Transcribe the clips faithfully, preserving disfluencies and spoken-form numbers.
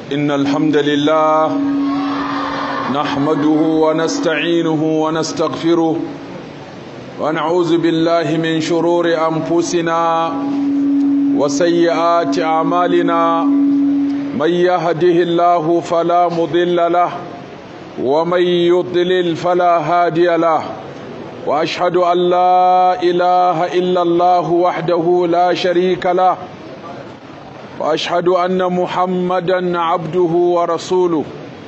إن الحمد لله نحمده ونستعينه ونستغفره ونعوذ بالله من شرور أنفسنا وسيئات أعمالنا من يهده الله فلا مضل له ومن يضلل فلا هادي له وأشهد أن لا إله إلا الله وحده لا شريك له وأشهد أن محمدًا عبده ورسوله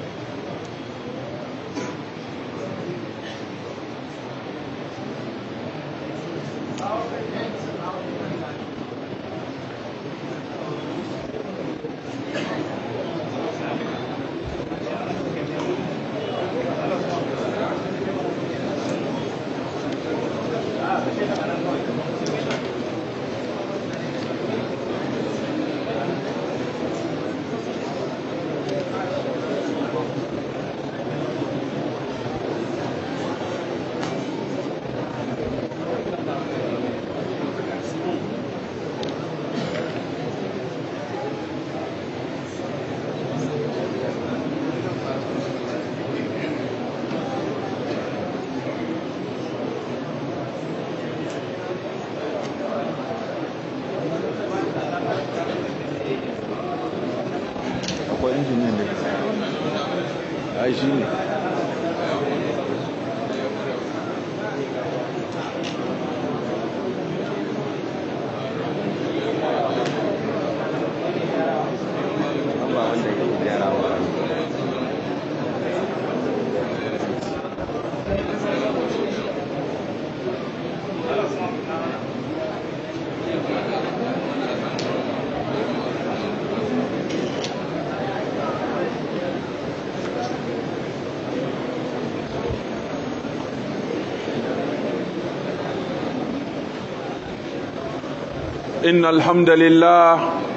إن الحمد لله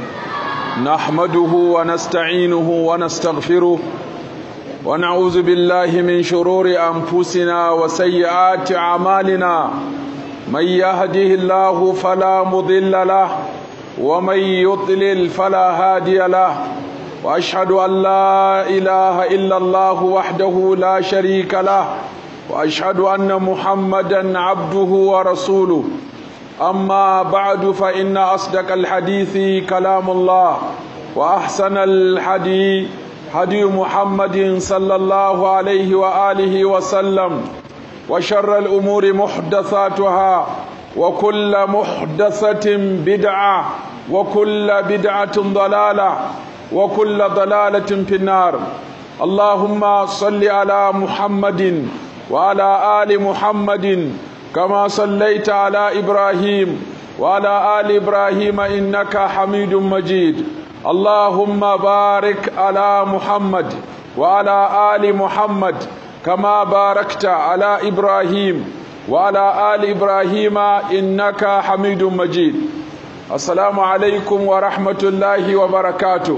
نحمده ونستعينه ونستغفره ونعوذ بالله من شرور أنفسنا وسيئات أعمالنا من يهده الله فلا مضل له ومن يضلل فلا هادي له وأشهد أن لا إله إلا الله وحده لا شريك له وأشهد أن محمدًا عبده ورسوله أما بعد فإن أصدق الحديث كلام الله وأحسن الحديث هدي محمد صلى الله عليه وآله وسلم وشر الأمور محدثاتها وكل محدثة بدعة وكل بدعة ضلالة وكل ضلالة في النار. اللهم صل على محمد وعلى آل محمد كما صليت على إبراهيم وعلى آل إبراهيم إنك حميد مجيد. اللهم بارك على محمد وعلى آل محمد كما باركت على إبراهيم وعلى آل إبراهيم إنك حميد مجيد. السلام عليكم ورحمة الله وبركاته.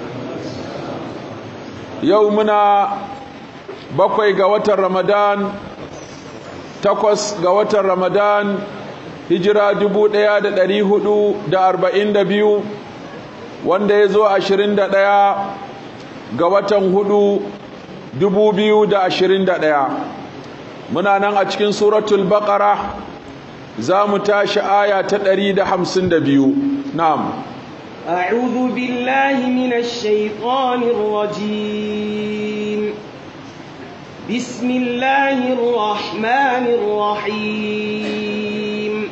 يومنا بقي قوة رمضان takwas ga watan Ramadan hijira dubu ɗaya da ɗari hudu da arba'in da biyu wanda ya zo ashirin da ɗaya ga watan hudu dubu biyu da ashirin da ɗaya. Muna nan a cikin suratul Baqara za mu tashi aya ta ɗari da hamsin da biyu. Na'am. أعوذ بالله من الشيطان الرجيم. بسم الله الرحمن الرحيم.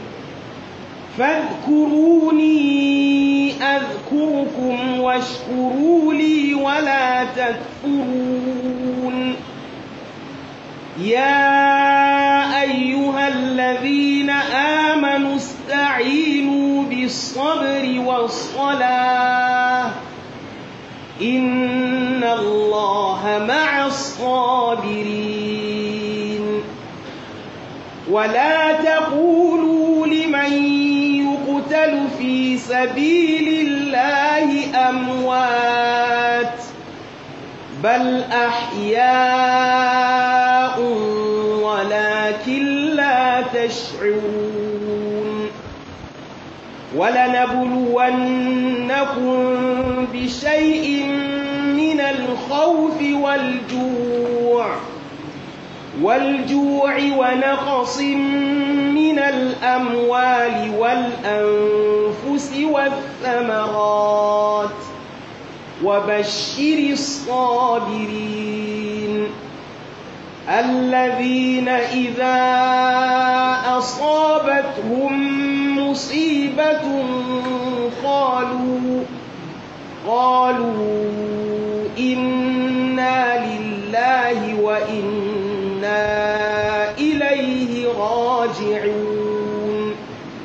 فاذكروني أذكركم واشكروا لي ولا تكفرون. يا أيها الذين آمنوا استعينوا بالصبر والصلاة إن الله مع الصابرين. ولا تقولوا لمن يقتل في سبيل الله أموات بل أحياء ولكن لا تشعرون. ولنبلونكم بشيء من الخوف والجوع والجوع ونقص من الأموال والأنفس والثمرات وبشر الصابرين الذين إذا أصابتهم مصيبة قالوا قالوا إنا لله وإنا إليه راجعون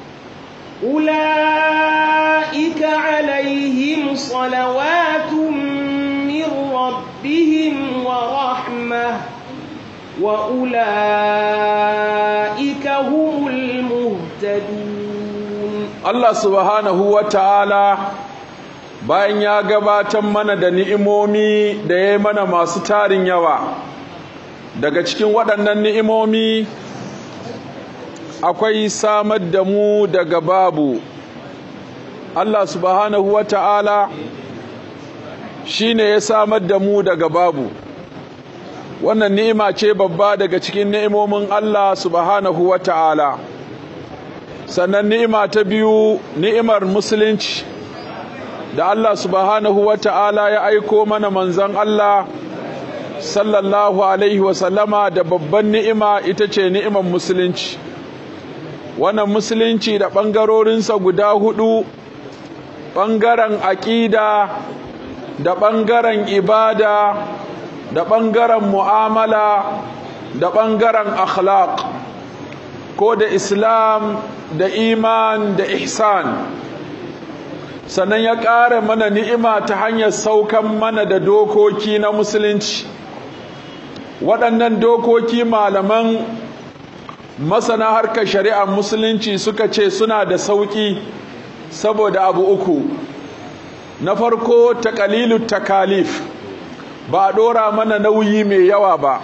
أولئك عليهم صلوات من ربهم ورحمة وأولئك هم المهتدون. الله سبحانه وتعالى bayan ya gabatar mana da ni'imomi da ya mana masu tarin yawa, daga cikin waɗannan ni'imomi akwai samar da mu daga babu. Allah subhanahu wa ta'ala shi ne ya samar da mu daga babu. Wannan ni'ima ce babba daga cikin ni'imomin Allah subhanahu wa ta'ala. Sannan ni'ima ta biyu, ni'imar musulunci da Allah subhanahu wa ta'ala ya aiko mana manzon Allah sallallahu alaihi wasallama da babban ni'ima ita ce ni'imar musulunci. Wannan musulunci da ɓangarorinsa guda hudu, ɓangaren aƙida da ɓangaren ibada da ɓangaren mu'amala da ɓangaren akhlaq, ko da islam da iman da ihsan. Sannan ya ƙara mana ni'ima ta hanyar saukan mana da dokoki na musulunci. Waɗannan dokoki malaman masana harkar shari'ar musulunci suka ce suna da sauƙi saboda abu uku. Na farko, taqalilut takalif, ba a ɗora mana nauyi mai yawa ba.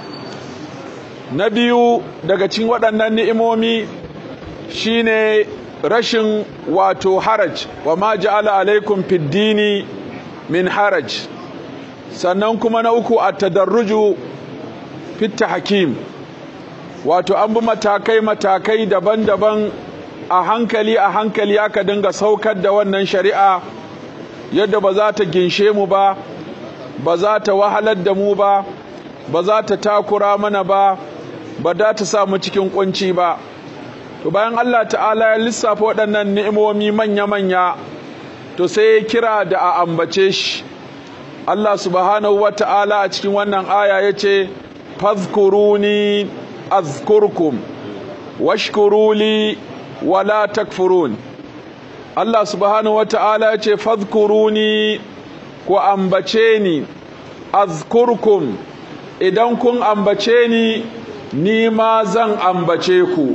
Na biyu daga cikin waɗannan ni'imomi shine rashin wato haraj, wa ma ja'ala alaikum fid dini min haraj. Sannan kuma na uku at-tadarruju fit tahkim, wato an bi matakai matakai daban-daban, a hankali a hankali aka dinga saukar da wannan shari'a yadda ba za ta ginshe mu ba, ba za ta wahalar da mu ba, ba za ta takura mana ba, ba za ta sa mu cikin kunci ba. To bayan Allah ta'ala ya lissafa waɗannan ni'imomi manya-manya, to sai ya kira da a ambace shi. Allah subhanahu wa ta'ala a cikin wannan aya ya ce, fadhkuruni azkurkum washkuruli wala takfurun. Allah subhanahu wa ta'ala ya ce, fadhkuruni, ku ambace ni, azkurkum, idan kun ambace ni, ni ma zan ambace ku.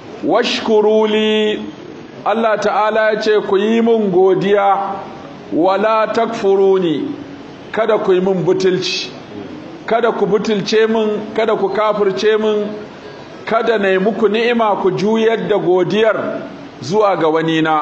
Washkuruli, Allah ta'ala ya ce ku yi min godiya, wala takfuruni, kada ku yi min butulci, kada ku butulce min, kada ku kafirce min, kada na yi muku ni'ima ku juyar da godiyar zuwa ga wani na.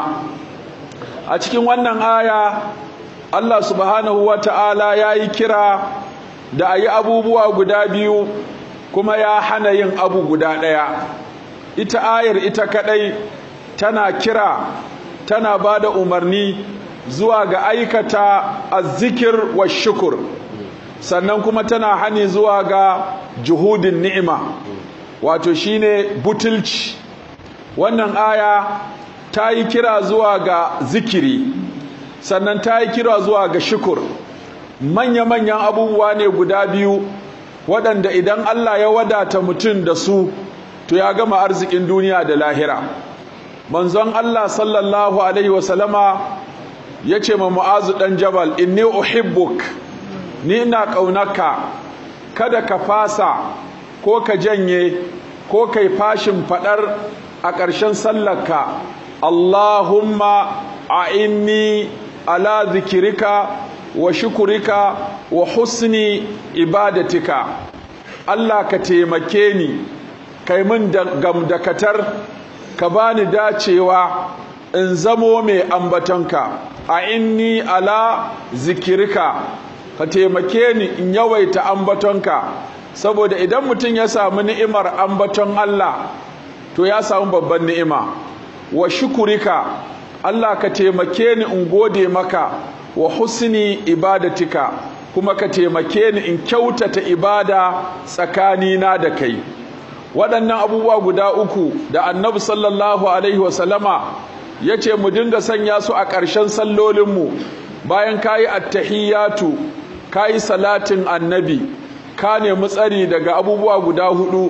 A cikin wannan aya Allah subhanahu wa ta'ala ya yi kira da a yi abubuwa guda biyu, kuma ya hana yin abu guda ɗaya. Ita ayar ita kaɗai tana kira, tana ba da umarni zuwa ga aikata azzikir wa shukur, sannan kuma tana hani zuwa ga juhudin ni'ima, wato shine butulci. Wannan aya ta yi kira zuwa ga zikiri, sannan ta yi kira zuwa ga shukur. Manya-manyan abubuwa ne guda biyu waɗanda idan Allah ya wadata mutum da su, to ya gama arzikin duniya da lahira. Manzon Allah sallallahu alaihi wasallama ya ce ma Mu'azu ɗan Jabal, inni uhibbuk, ni ina ƙaunarka, kada ka fasa ko ka janye ko kai fashin faɗar a ƙarshen sallarka, Allahumma a'inni ala zikirika wa shukurika wa husni ibadatika. Allah ka taimake ni, kai min gamdakatar, ka bani dacewa in zamo mai ambatonka. A'inni ala zikirika, ka taimake ni in yawaita ambatonka saboda idan mutum ya samu ni'imar ambaton Allah to ya samu babban ni'ima wa shukurika Allah ka taimake ni in gode maka wa husni ibadatika kuma ka taimake ni in kyautata ibada tsakanina da kai waɗannan abubuwa guda uku da annabi sallallahu alaihi wasallama ya ce mu dinga sanya su a ƙarshen sallolinmu bayan ka yi attahiyatu ka yi salatin annabi ka nemi tsari daga abubuwa guda hudu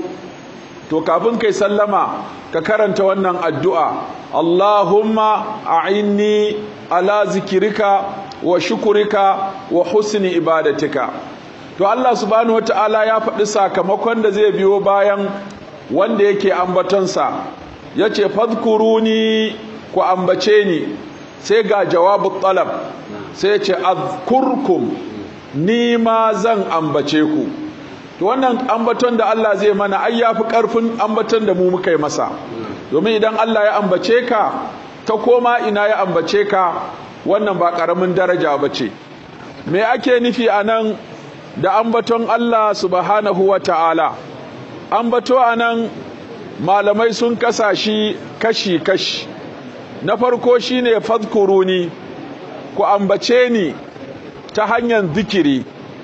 to kafin kai sallama ka karanta wannan addu'a Allahumma a'inni ala zikirika wa shukurika wa husni ibadatika to Allah subhanahu wataala ya faɗi sakamakon da zai biyo bayan wanda yake ambatonsa yace fadhkuruni ku ambace ni sai ga jawabu talab sai yace azkurkum ni ma zan ambace ku to wannan ambaton da Allah zai mana ai yafi karfin ambaton da mu muka yi masa domin idan Allah ya ambace ka ta koma ina ya ambace ka wannan ba karamin daraja bace me ake nufi anan da ambaton Allah subhanahu wataala ambato anan malamai sun kasa shi kashi kashi na farko shine fadhkuruni ku ambace ni ta hanyar zikiri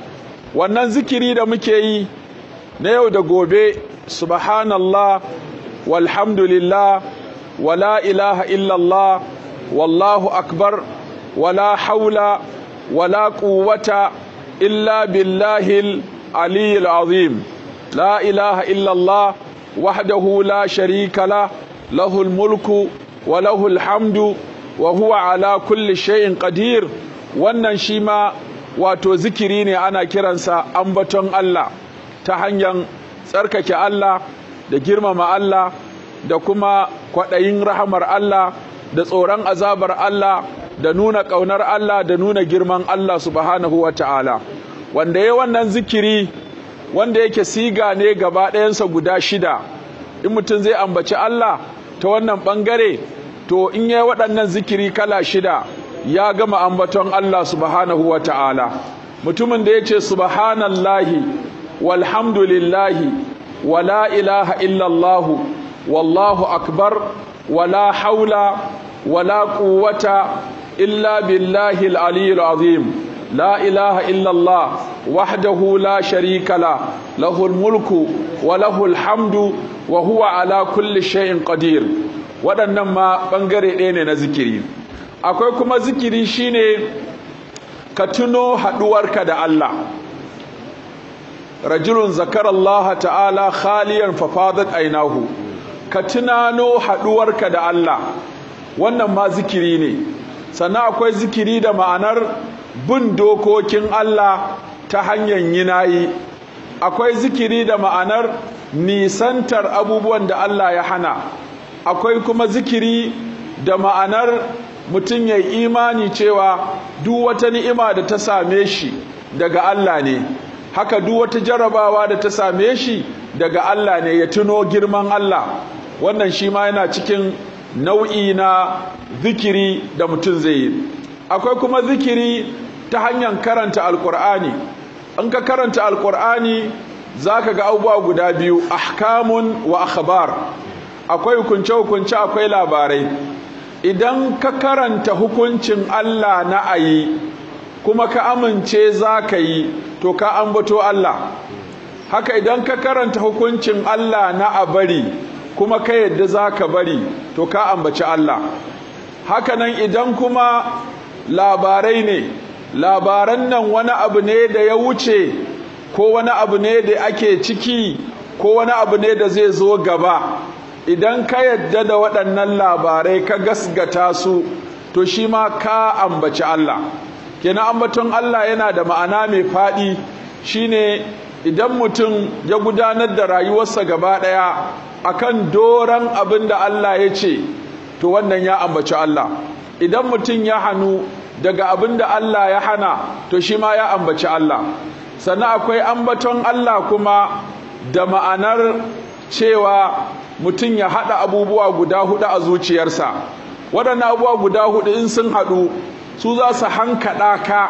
wannan zikiri da muke yi na yau da gobe subhanallah walhamdulillah wala ilaha illallah wallahu akbar wala haula wala quwwata illa billahil aliyyil azim la ilaha illallah wahdahu la sharika la lahul mulku wa lahul hamdu wa huwa ala kulli shay'in qadir wannan shi ma wato zikiri ne ana kiransa ambaton Allah ta hanyar tsarkake Allah da girmama Allah da kuma kwaɗayin rahamar Allah da tsoron azabar Allah da nuna ƙaunar Allah da nuna girman Allah subhanahu wa ta'ala wanda ya wannan zikiri wanda yake siga ne gaba ɗayansa guda shida in mutum zai ambaci Allah ta wannan ɓangare to in yi waɗannan zikiri kala shida ya gama ambaton Allah subhanahu wa ta'ala mutumin da ya ce subhanallahi walhamdulillahi wala ilaha illallahu wallahu akbar wala haula wala quwwata illa billahi al-aliyyil azim la ilaha illallah wahdahu la sharika la lahul mulku wa lahul hamdu wa huwa ala kulli shay'in qadir waɗannan ma ɓangare ɗaya ne na zikiri akwai kuma zikiri shine ka tuno haɗuwarka da Allah rajulun zakara Allah ta'ala khaliyan fafadat ainahu ka tunano haɗuwarka da Allah wannan ma zikiri ne sannan akwai zikiri da ma'anar bin dokokin Allah ta hanyar yinayi akwai zikiri da ma'anar nisantar abubuwan da Allah ya hana akwai kuma zikiri da ma'anar mutum ya yi imani cewa duk wata ni'ima da ta same shi daga Allah ne haka duk wata jarabawa da ta same shi daga Allah ne ya tuno girman Allah wannan shi ma yana cikin nau'i na zikiri da mutum zai yi akwai kuma zikiri ta hanyar karanta alkur'ani in ka karanta alkur'ani zaka ga abubuwa guda biyu ahkamun wa akhbar akwai hukunce-hukunce akwai labarai idan ka karanta hukuncin Allah na ayi kuma ka amince za ka yi to ka ambato Allah haka idan ka karanta hukuncin Allah na a bari kuma ka yadda za ka bari to ka ambaci Allah haka nan idan kuma labarai ne labaran nan wani abu ne da ya wuce ko wani abu ne da ake ciki ko wani abu ne da zai zo gaba idan ka yadda da waɗannan labarai ka gasgata su to shi ma ka ambaci Allah kenan ambaton Allah yana da ma'ana mai faɗi shine idan mutum ya gudanar da rayuwarsa gaba ɗaya akan doran abin da Allah ya ce to wannan ya ambaci Allah idan mutum ya hannu daga abin da Allah ya hana to shi ma ya ambaci Allah sannan akwai ambaton Allah kuma da ma'anar cewa mutum ya haɗa abubuwa guda hudu a zuciyarsa waɗannan abubuwa guda hudu in sun haɗu su za su hankaɗa ka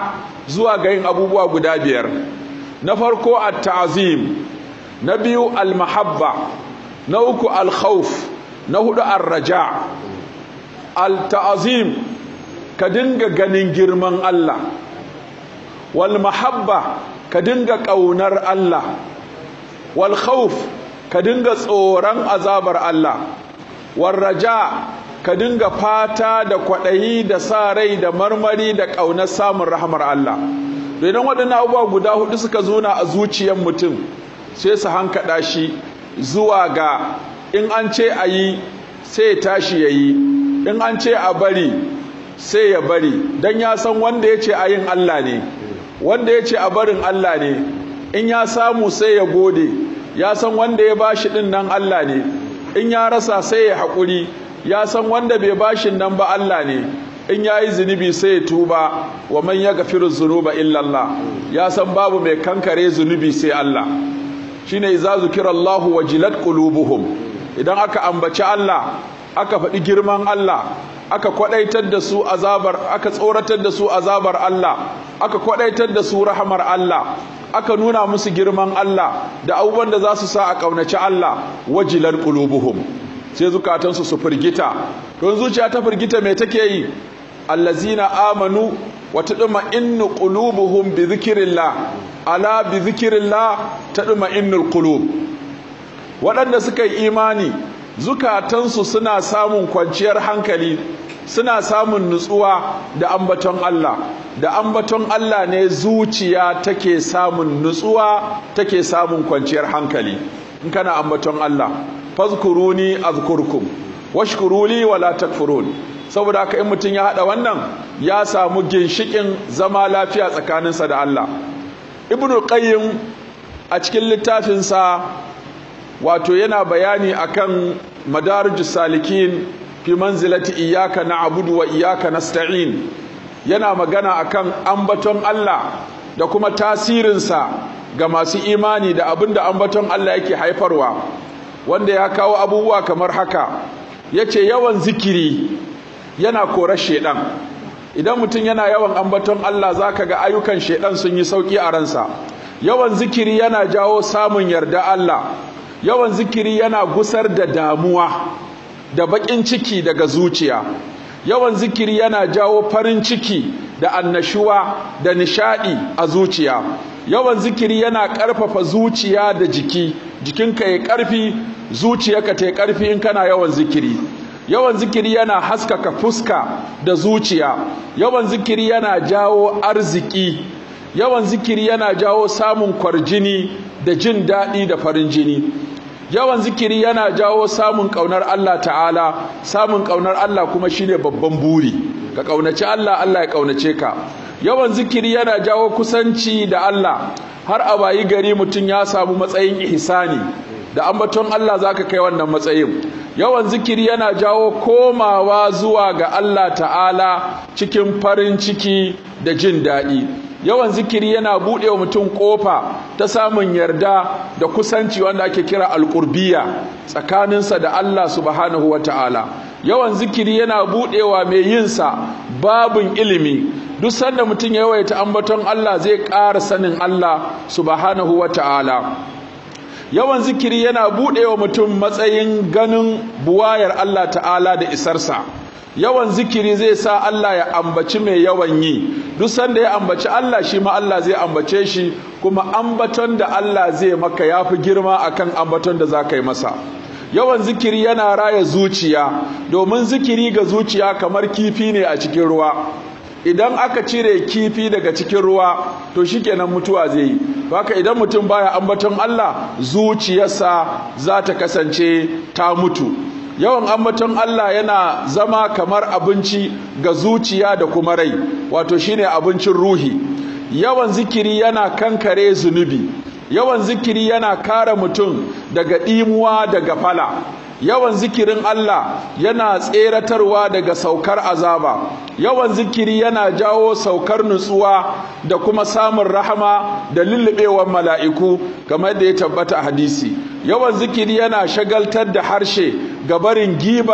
zuwa ga yin abubuwa guda biyar. Na farko at-ta'zim, na biyu al-mahabba, na uku al-khawf, na hudu ar-raja. Al-ta'zim, ka dinga ganin girman Allah. Wal mahabba, ka dinga ƙaunar Allah. Wal khawf, ka dinga tsoron azabar Allah. Wal raja, ka dinga fata da kwaɗayi da sa rai da marmari da ƙaunar samun rahmar Allah. Idan waɗannan abubuwa guda hudu suka zuna a zuciyar mutum, sai su hankaɗa shi zuwa ga in an ce a yi sai ya tashi ya yi, in an ce a bari sai ya bari, don ya san wanda ya ce a yin Allah ne, wanda ya ce a barin Allah ne. In ya samu sai ya gode, ya san wanda ya bashi ɗin nan Allah ne. In ya rasa sai ya haƙuri, ya san wanda bai bashin nan ba Allah ne. In ya yi zunubi sai ya tuba, wa man yaghfiru dhunuba illa Allah, ya san babu mai kankare zunubi sai Allah. Shine idza zukirallahu wajilat qulubuhum, idan aka ambaci Allah, aka faɗi girman Allah, aka kwadaitar da su azabar, aka tsoratar da su azabar Allah, aka kwadaitar da su rahmar Allah, aka nuna musu girman Allah da abubuwan da za su sa a kaunaci Allah, wajilat qulubuhum, sai zukatansu su firgita. Don zuciya ta firgita me take yi? Allazina amanu wa tadma'innu qulubuhum bi dhikrillah, ala bi dhikrillah tadma'innul qulub. Waɗanda suka yi imani zukatansu suna samun kwanciyar hankali, suna samun nutsuwa da ambaton Allah. Da ambaton Allah ne zuciya take samun nutsuwa, take samun kwanciyar hankali. In kana ambaton Allah, fazkuruni azkurkum washkuruli wala takfurun. Saboda haka in mutum ya hada wannan, ya samu ginshikin zama lafiya tsakaninsa da Allah. Ibnu Qayyim a cikin littafinsa wato yana bayani akan madarijus salikin fi manzilati iyyaka na'budu wa iyyaka nasta'in. Yana magana akan ambaton Allah da kuma tasirinsa ga masu imani da abinda ambaton Allah yake haifarwa, wanda ya kawo abubuwa kamar haka. Yace yawan zikiri yana korar shedan. Idan mutum yana yawan ambaton Allah, zaka ga ayyukan shedan sun yi sauki a ransa. Yawan zikiri yana jawo samun yarda Allah. Yawan zikiri yana gusar da damuwa da bakin ciki daga zuciya. Yawan zikiri yana jawo farin ciki da annashuwa da nishadi a zuciya. Yawan zikiri yana ƙarfafa zuciya da jiki, jikinka ya ƙarfi, zuciyarka ta yi ƙarfi in kana yawan zikiri. Yawan zikiri yana haskaka fuska da zuciya. Yawan zikiri yana jawo arziki. Yawan zikiri yana jawo samun kwarjini da jin daɗi da farin jini. Yawan zikiri yana jawo samun ƙaunar Allah ta'ala. Samun ƙaunar Allah kuma shine babban buri, ka ƙaunaci Allah, Allah ya ƙaunace ka. Yawan zikiri yana jawo kusanci da Allah, har a bayi gari mutum ya samu matsayin ihsani. Da ambaton Allah zaka kai wannan matsayin. Yawan zikiri yana jawo komawa zuwa ga Allah ta'ala cikin farin ciki da jin daɗi. Yawan zikiri yana buɗe wa mutum ƙofa ta samun yarda da kusanci wanda ake kira alƙurbiya tsakaninsa da Allah subhanahu wa ta'ala. Yawan zikiri yana buɗewa mai yinsa babin ilimi. Duk sanda mutum ya yawaita ambaton Allah zai ƙara sanin Allah subhanahu wa ta'ala. Yawan zikiri yana buɗewa mutum matsayin ganin buwayar Allah ta'ala da isarsa. Yawan zikiri zai sa Allah ya ambaci mai yawan yi. Duk sanda ya ambaci Allah, shi ma Allah zai ambace shi, kuma ambaton da Allah zai maka yafi girma akan ambaton da zaka yi masa. Yawan zikiri yana raya zuciya, domin zikiri ga zuciya kamar kifi ne a cikin ruwa. Idan aka cire kifi daga cikin ruwa, to shikenan mutuwa zai yi. Haka idan mutum baya ambaton Allah, zuciyarsa za ta kasance ta mutu. Yawan ambaton Allah yana zama kamar abinci ga zuciya da kuma rai, wato shine abincin ruhi. Yawan zikiri yana kankare zunubi. Yawan zikiri yana kare mutum daga ɗimuwa da gafala. Yawan zikirin Allah yana tseratarwa daga saukar azaba. Yawan zikiri yana jawo saukar nutsuwa da kuma samun rahama da lullubewar mala'iku, kamar da ya tabbata a hadisi. Yawan zikiri yana shagaltar da harshe ga barin giba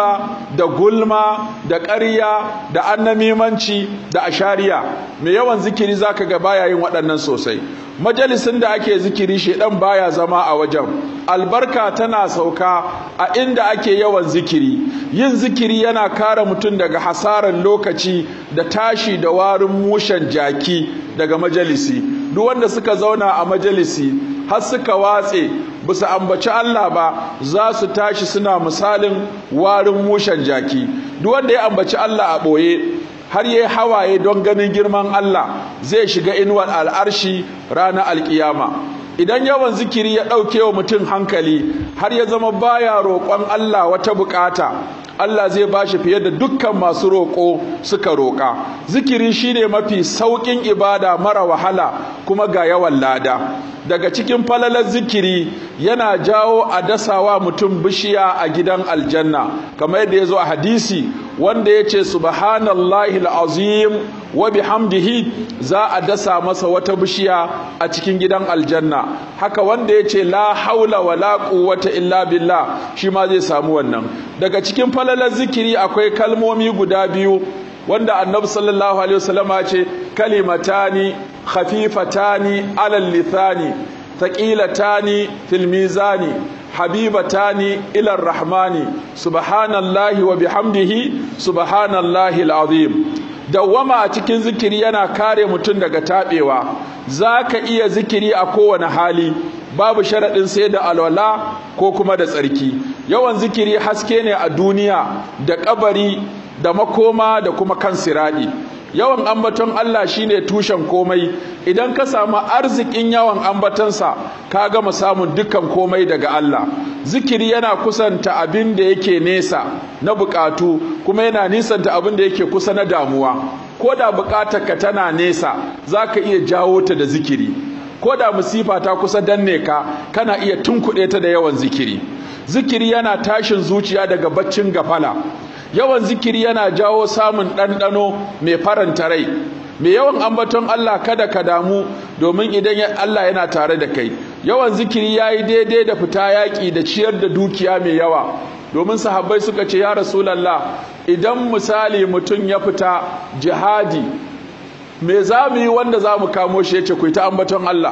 da gulma da ƙarya da annamimanci da ashariya. mai yawan zikiri zaka ga baya yin waɗannan sosai. majalisin da ake zikiri shedan baya zama a wajen. albarka tana sauka a inda ake yawan zikiri. yin zikiri yana kare mutum daga hasarar lokaci da tashi da warin mushen jaki daga majalisi. duk wanda suka zauna a majalisi har suka watse bisa ambaci Allah ba za su tashi suna misalin warin mushen jaki. duk wanda ya ambaci Allah a boye har yayi hawaye don ganin girman Allah zai shiga inuwar al'arshi ranar alkiyama. idan yawan zikiri ya dauke wa mutum hankali har ya zama baya roƙon Allah wata bukata, Allah zai bashi fiye da dukkan masu roƙo suka roƙa. zikiri shine mafi sauƙin ibada mara wahala kuma ga yawan lada. daga cikin falalar zikiri yana jawo a dasawa mutum bishiya a gidan aljanna, kamar yadda ya zo a hadisi wanda ya ce subhanallahi al'azim wa bihamdihi za a dasa masa wata bishiya a cikin gidan aljanna. haka wanda ya ce la haula wa la quwwata illa billah shi ma zai samu wannan. daga cikin falalar zikiri akwai kalmomi guda biyu wanda annabi sallallahu alaihi wasallam ya ce kalimatani khafifatani alal lithani thaqilatani fil mizani habibatani ila arrahmani subhanallahi wa bihamdihi subhanallahi alazim. dawwama a cikin zikiri yana kare mutum daga tabewa. zaka iya zikiri a kowane hali, babu sharadin sai da alwala ko kuma da tsarki. yawan zikiri haske ne a duniya da kabari da makoma da kuma kan siradi. yawan ambaton Allah shine tushen komai. idan ka samu arzikin yawan ambatonsa ka gama samun dukkan komai daga Allah. zikiri yana kusanta abin da yake nesa na bukatu kuma yana nisanta abin da yake kusa na damuwa. ko da bukatarka tana nesa zaka iya jawo ta da zikiri. ko da musifa ta kusa danne ka kana iya tunkuɗe ta da yawan zikiri. zikiri yana tashin zuciya daga baccin gafala. yawan zikiri yana jawo samun ɗanɗano mai faranta rai. mai yawan ambaton Allah kada ka damu, domin idan Allah yana tare da kai. yawan zikiri yayi daidai da fita yaƙi da ciyar da dukiya mai yawa, domin sahabbai suka ce ya Rasulullah, idan misali mutum ya fita jihadi me za mu yi wanda za mu kamo shi? yace ku yi ta ambaton Allah.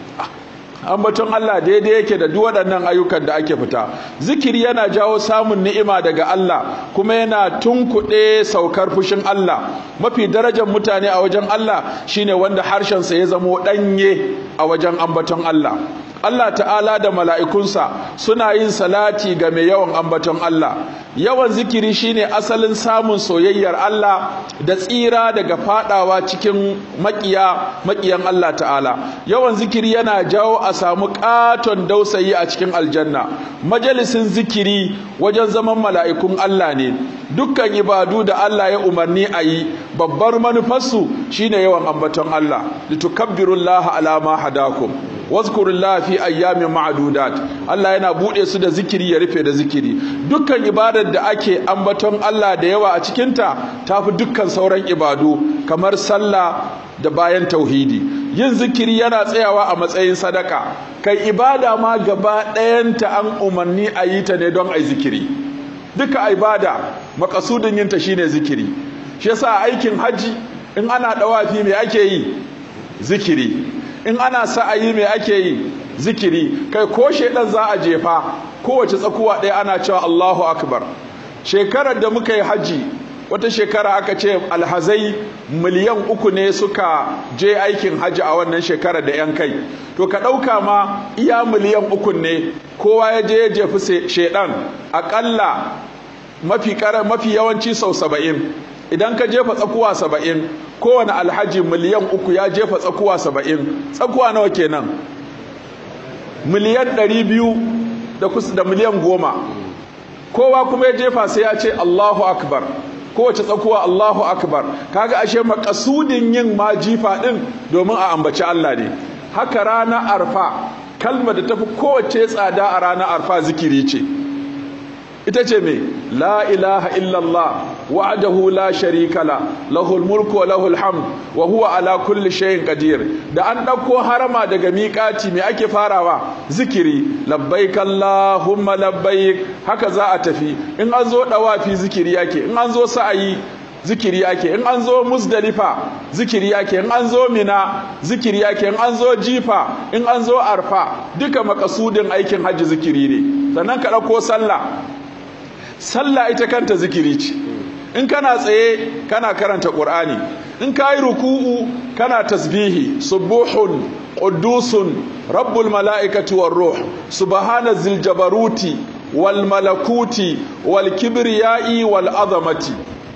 ambaton Allah daidai yake da duk waɗannan ayyukan da ake fita. zikiri yana jawo samun ni'ima daga Allah kuma yana tunkuɗe saukar fushin Allah. mafi darajar mutane a wajen Allah shine wanda harshensa ya zamo ɗanye a wajen ambaton Allah. Allah ta'ala da mala'ikunsa suna yin salati ga mai yawan ambaton Allah. yawan zikiri shine asalin samun soyayyar Allah da tsira daga fadawa cikin makiya makiyan Allah ta'ala. yawan zikiri yana jawo a samu katon dausayi a cikin aljanna. majalisin zikiri wajen zaman mala'ikun Allah ne. dukkan ibadu da Allah ya umarni a yi babbar manufarsu shine yawan ambaton Allah. litukabbirullaha ala ma hadakum wazkurullaha fi ayyamin ma'dudat. Allah yana bude su da zikiri ya rufe da zikiri. dukkan ibadar da ake ambaton Allah da yawa a cikinta tafi dukkan sauran ibadu, kamar sallah da bayan tauhidi. yin zikiri yana tsayawa a matsayin sadaka. kai ibada ma gaba ɗayanta an umarni a yi ta ne don ai zikiri. duka ibada makasudin yinta shine zikiri. shi yasa aikin haji in ana dawafi me ake yi? zikiri. in ana sa'ayi me ake yi? zikiri. kai ko shedan za a jefa kowace tsakuwa ɗaya ana cewa Allahu akbar. shekarar da muka yi haji, wata shekara aka ce alhazai miliyan uku ne suka je aikin haji a wannan shekarar da yan kai. to ka ɗauka ma iya miliyan uku ne kowa ya je ya jefi shedan aƙalla mafi mafi yawanci sau saba'in. idan ka jefa tsakuwa saba'in, kowane alhaji miliyan uku ya jefa tsakuwa saba'in. tsakuwa nawa kenan? miliyan ɗari biyu da kusa da miliyan goma. kowa kuma ya jefa sai ya ce Allahu akbar. kowace tsakuwa Allahu akbar. kaga ashe makasudin yin ma jifa din domin a ambaci Allah ne. haka rana arfa, kalmar da tafi kowace tsada a ranar arfa zikiri ce. ita ce me? la ilaha illallah wahdahu la sharika la lahul mulku wa lahul hamd wa huwa ala kulli shay'in qadir. Da an dauko harama daga miƙati me ake farawa? Zikiri, labbaik allahumma labbaik. Haka za a tafi. In an zo dawafi zikiri yake, in an zo sa'ayi zikiri yake, in an zo Muzdalifa zikiri yake, in an zo Mina zikiri yake, in an zo Jifa, in an zo Arfa, duka makasudin aikin hajji zikiri ne. Sannan ka dauko sallah. Sallah ita kanta zikiri ce. In kana tsaye kana karanta Qur'ani, in kai ruku'u kana tasbihi, subuhun quddusun rabbul malaikati war ruh subhana zil jabaruti wal malakuti wal kibriyai wal azamati.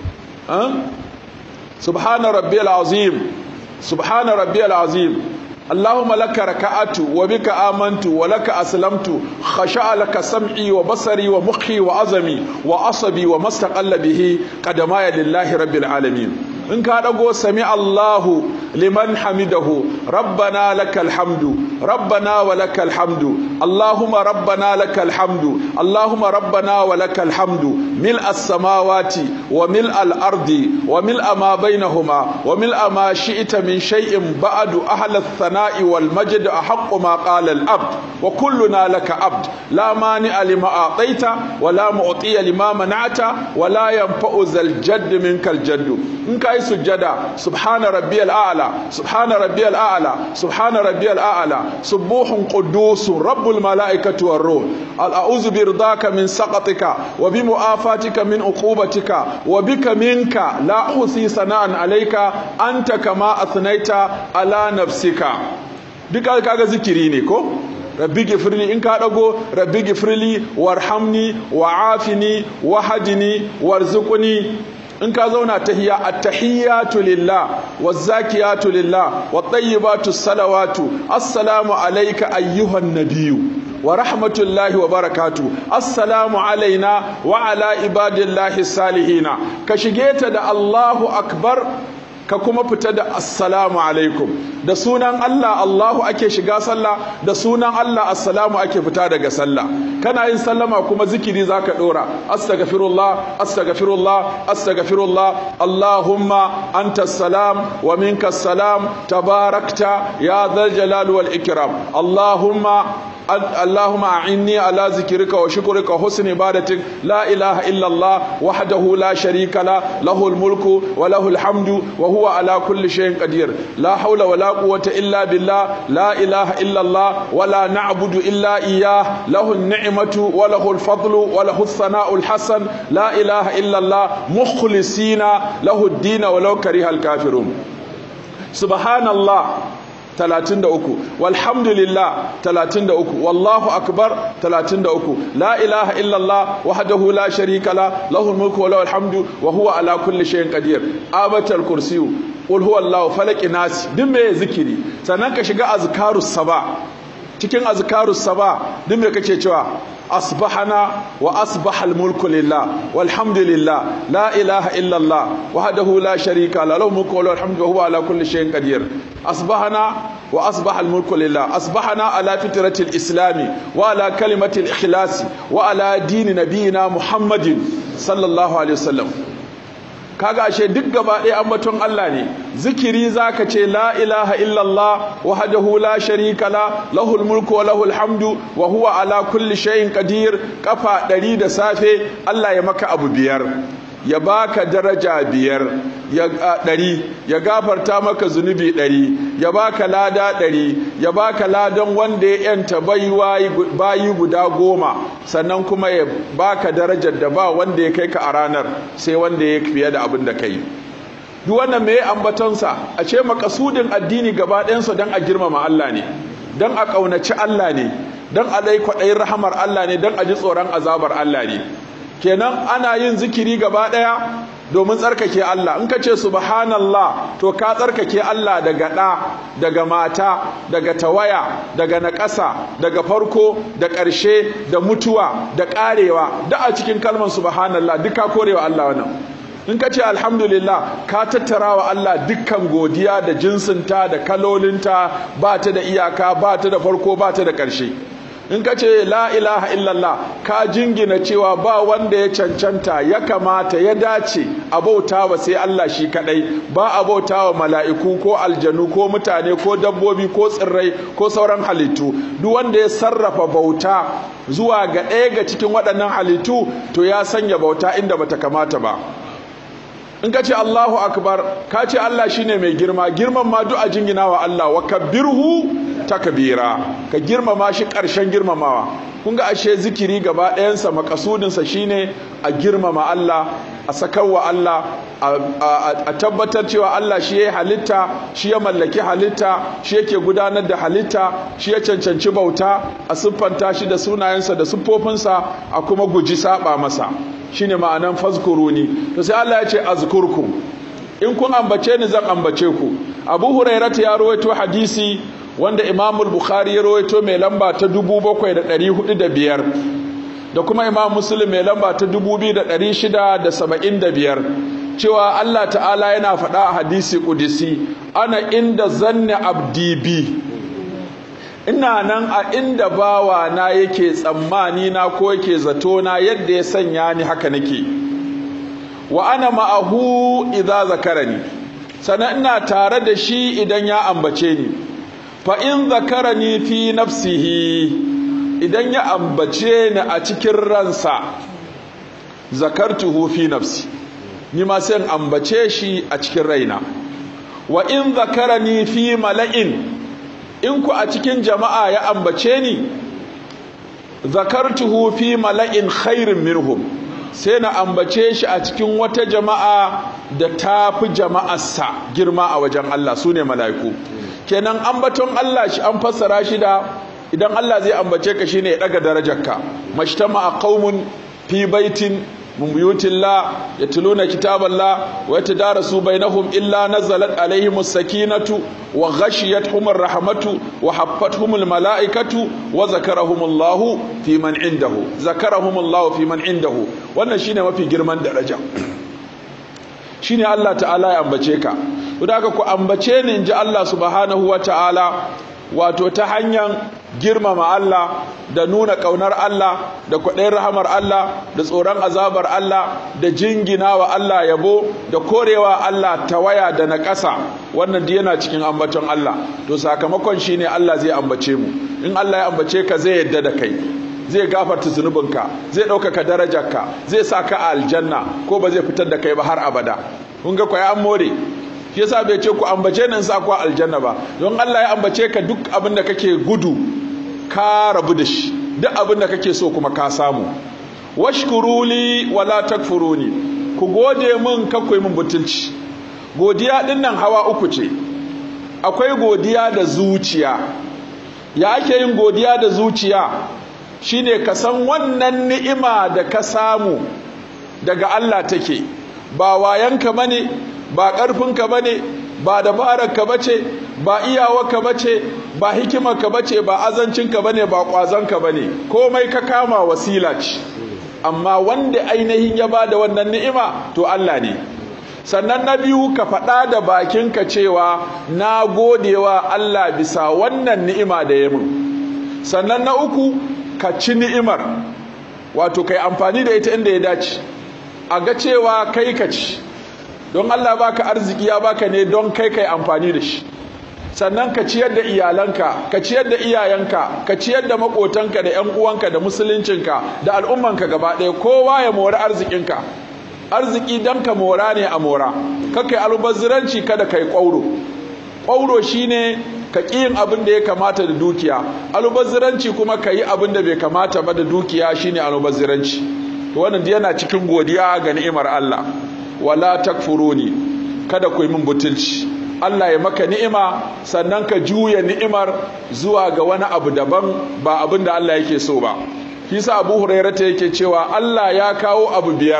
Subhana rabbiyal azim, subhana rabbiyal azim. اللهم لك ركعت وبك آمنت ولك أسلمت خشع لك سمعي وبصري ومخي وعظمي وعصبي وما استقل به قدماي لله رب العالمين. إن كان أقول سمع الله لمن حمده ربنا لك الحمد ربنا ولك الحمد اللهم ربنا لك الحمد اللهم ربنا ولك الحمد ملء السماوات وملء الأرض وملء ما بينهما وملء ما شئت من شيء بعد أهل الثناء والمجد أحق ما قال العبد وكلنا لك عبد لا مانع لما أعطيت ولا معطي لما منعت ولا ينفع ذا الجد منك الجد. إن كاي سجدا سبحان ربي الأعلى سبحان ربي الأعلى سبحان ربي الأعلى سبوح قدوس رب الملائكة والروح أعوذ برضاك من سقطك وبمعافاتك من عقوبتك وبك منك لا أحصي ثناء عليك أنت كما أثنيت على نفسك. duka kaga zikiri ne ko? rabbi gifirli, in ka dago rabbi gifirli warhamni wa'afini wahdini warzuqni. in ka zauna tahiyya at-tahiyyatu lillah waz-zakiyatu lillah wat-tayyibatu salawatu assalamu alayka ayyuhan nabiyyu wa rahmatullahi wa barakatuh assalamu alaina wa ala ibadillahi salihina. ka shige ta da Allahu akbar ka kuma fita da assalamu alaikum. Da sunan Allah Allahu ake shiga sallah, da sunan Allah assalamu ake fita daga sallah. Kana yin sallama kuma zikiri zaka dora astaghfirullah astaghfirullah astaghfirullah Allahumma antas salam wa minkas salam tabarakta ya dhal jalali wal ikram. Allahumma اللهم أعني على ذكرك وشكرك وحسن عبادتك لا إله إلا الله وحده لا شريك له له الملك وله الحمد وهو على كل شيء قدير لا حول ولا قوة إلا بالله لا إله إلا الله ولا نعبد إلا إياه له النعمة وله الفضل وله الثناء الحسن لا إله إلا الله مخلصين له الدين ولو كره الكافرون. سبحان الله talatin da uku walhamdulillah talatin da uku wallahu akbar talatin da uku la ilaha illallah wahdahu la sharika la lahul mulku wa lahul hamdu wa huwa ala kulli shay'in qadir. abatal kursiyu qul huwallahu falaqi nas din me zikiri. sannan ka shiga azkarus saba. cikin azkarus saba din me kake cewa asbahana wa asbahal mulku lillah walhamdulillah la ilaha illallah wahdahu la sharika la lahu mulku wa lahul hamdu wa huwa ala kulli shay'in qadir. asbahana wa asbahal mulku lillah asbahana ala fitratil islami wa ala kalimatil ikhlasi wa ala dini nabiyina muhammadin sallallahu alaihi wasallam. kaga ashe duk gaba ɗaya ambaton Allah ne. zikiri zaka ce la ilaha illallah wahdahu la sharika la lahul mulku wa lahul hamdu wa huwa ala kulli shay'in qadir. kafa ɗari da safe Allah ya maka abu biyar, ya baka daraja biyar, ya ɗari, ya gafarta maka zunubi ɗari, ya baka lada ɗari, ya baka ladan wanda ya yanta bayi guda goma, sannan kuma ya baka darajar da ba wanda ya kai ka a ranar sai wanda ya fiye da abin da ka yi. duk wannan me ambatonsa? a ce makasudin addini gaba ɗayansa don a girmama Allah ne, don a ƙaunaci Allah ne, don a dai kwaɗayin rahamar Allah ne, don a ji tsoron azabar Allah ne. kenan ana yin zikiri gaba daya domin tsarkake Allah. in ka ce subhanallah to ka tsarkake Allah daga ɗa, daga mata, daga tawaya, daga naƙasa, daga farko da ƙarshe, da mutuwa da ƙarewa, da a cikin kalmar subhanallah duka korewa Allah wannan. in ka ce alhamdulillah ka tattara wa Allah dukkan godiya da jinsinta da kalolinta, ba ta da iyaka, ba ta da farko, ba ta da ƙarshe. in ka ce la ilaha illallah ka jingina cewa ba wanda ya cancanta ya kamata ya dace a bauta wa sai Allah shi kadai, ba a bauta wa mala'iku ko aljanu ko mutane ko dabbobi ko tsirrai ko sauran halittu. Duk wanda ya sarrafa bauta zuwa ga ɗaya ga cikin waɗannan halittu to ya sanya bauta inda bata kamata ba. In ka ce Allahu akbar ka ce Allah shine mai girma, girman ma duk a jingina wa Allah, wa kabbirhu takbira, ka girmama shi ƙarshen girmamawa. Kun ga ashe zikiri gaba ɗayansa makasudinsa shine a girmama Allah, a sakarwa Allah, a tabbatar cewa Allah shi ya halitta, shi ya mallaki halitta, shi yake gudanar da halitta, shi ya cancanci bauta, a siffanta shi da sunayensa da siffofinsa, a kuma guji saba masa. Shine ma'anan fazkuruni. To sai Allah ya ce azkurkum, in kun ambace ni zan ambace ku. Abu Hurairah ya rawaito hadisi wanda Imam al-Bukhari ya rawaito mai lamba ta dubu bakwai da ɗari hudu da biyar, da kuma Imam Muslim mai lamba ta dubu biyu da ɗari shida da saba'in da biyar, cewa Allah ta'ala yana faɗa a hadisi qudsi, ana inda zanni abdi bi, ina nan a inda bawa na yake tsammani na ko yake zato na, yadda ya sanya ni haka nake. Wa ana ma'ahu idza zakarani, sannan ina tare da shi idan ya ambace ni. Fa in zakarani fi nafsihi, idan ya ambace ni a cikin ransa, zakartuhu fi nafsi, ni ma sai in ambace shi a cikin raina. Wa in zakarani fi mala'in, in ku a cikin jama'a ya ambace ni, zakartuhu fi mala'in khairin minhum, sai na ambace shi a cikin wata jama'a da tafi jama'arsa girma a wajen Allah, sune mala'iku. Kenan ambaton Allah shi an fassara shi da idan Allah zai ambace ka shine ya daga darajarka. Mashtama'a qaumun fi baitin min buyutillah yatluna kitaballah wa yatadarasu bainahum illa nazalat alaihimus sakinatu wa ghashiyatuhumur rahmatu wa haffathumul malaikatu wa zakarahumullahu fi man indahu zakarahumullahu fi man indahu. Wannan shine mafi girman daraja, shine Allah ta'ala ya ambace ka. To da ku ambace ni inji Allah subhanahu wa ta'ala, wato ta hanyar girmama Allah da nuna ƙaunar Allah da kwaɗayin rahamar Allah da tsoron azabar Allah da jingina wa Allah yabo da korewa Allah tawaya da na ƙasa. Wannan duk yana cikin ambaton Allah. To sakamakon shine Allah zai ambace mu. In Allah ya ambace ka zai yadda da kai, zai gafarta zunubinka, zai ɗaukaka darajarka, zai sa ka a aljanna ko ba zai fitar da kai ba har abada. Kun ga kwaya an more. Shi yasa bai ce ku ambace ni in sa ku aljanna ba, don Allah ya ambace ka duk abin da kake gudu ka rabu da shi, duk abin da kake so kuma ka samu. Washkuruli wala takfuruni, ku gode min kakkoi min butulci. Godiya din nan hawa uku ce. Akwai godiya da zuciya. Ya ake yin godiya da zuciya? Shine ka san wannan ni'ima da ka samu daga Allah take, ba wayanka bane, ba ƙarfinka ba ne, ba dabararka ba ce, ba iyawarka ba ce, ba hikimarka ba ce, ba azancinka ba ne, ba ƙwazonka ba ne, komai ka kama wasila ce. Amma wanda ainihin ya ba da wannan ni'ima to Allah ne. Sannan na biyu, ka faɗa da bakinka cewa na godewa Allah bisa wannan ni'ima da ya mun. Sannan na uku, ka ci ni'imar, wato kai amfani da ita inda ya dace, a ga cewa kai ka ci. Don Allah baka arziki ya baka ne don kai kai amfani da shi. Sannan ka ciyar da iyalanka, ka ciyar da iyayenka, ka ciyar da makotanka da ƴan uwanka da musuluncinka da al'ummanka gaba ɗaya, kowa ya mori arzikinka. Arziki dan ka mora ne a mora. Kakai almubazziranci, kada kai ƙwauro. Ƙwauro shine ka ƙi yin abin da ya kamata da dukiya. Almubazziranci kuma ka yi abin da bai kamata ba da dukiya, shine almubazziranci. To wannan yana cikin godiya ga ni'imar Allah. Wala takfuruni, kada ku yi min butulci. Allah ya maka ni'ima sannan ka juya ni'imar zuwa ga wani abu daban, ba abin da Allah yake so ba. Kisa Abu Hurairah ta yake cewa Allah ya kawo abu biyar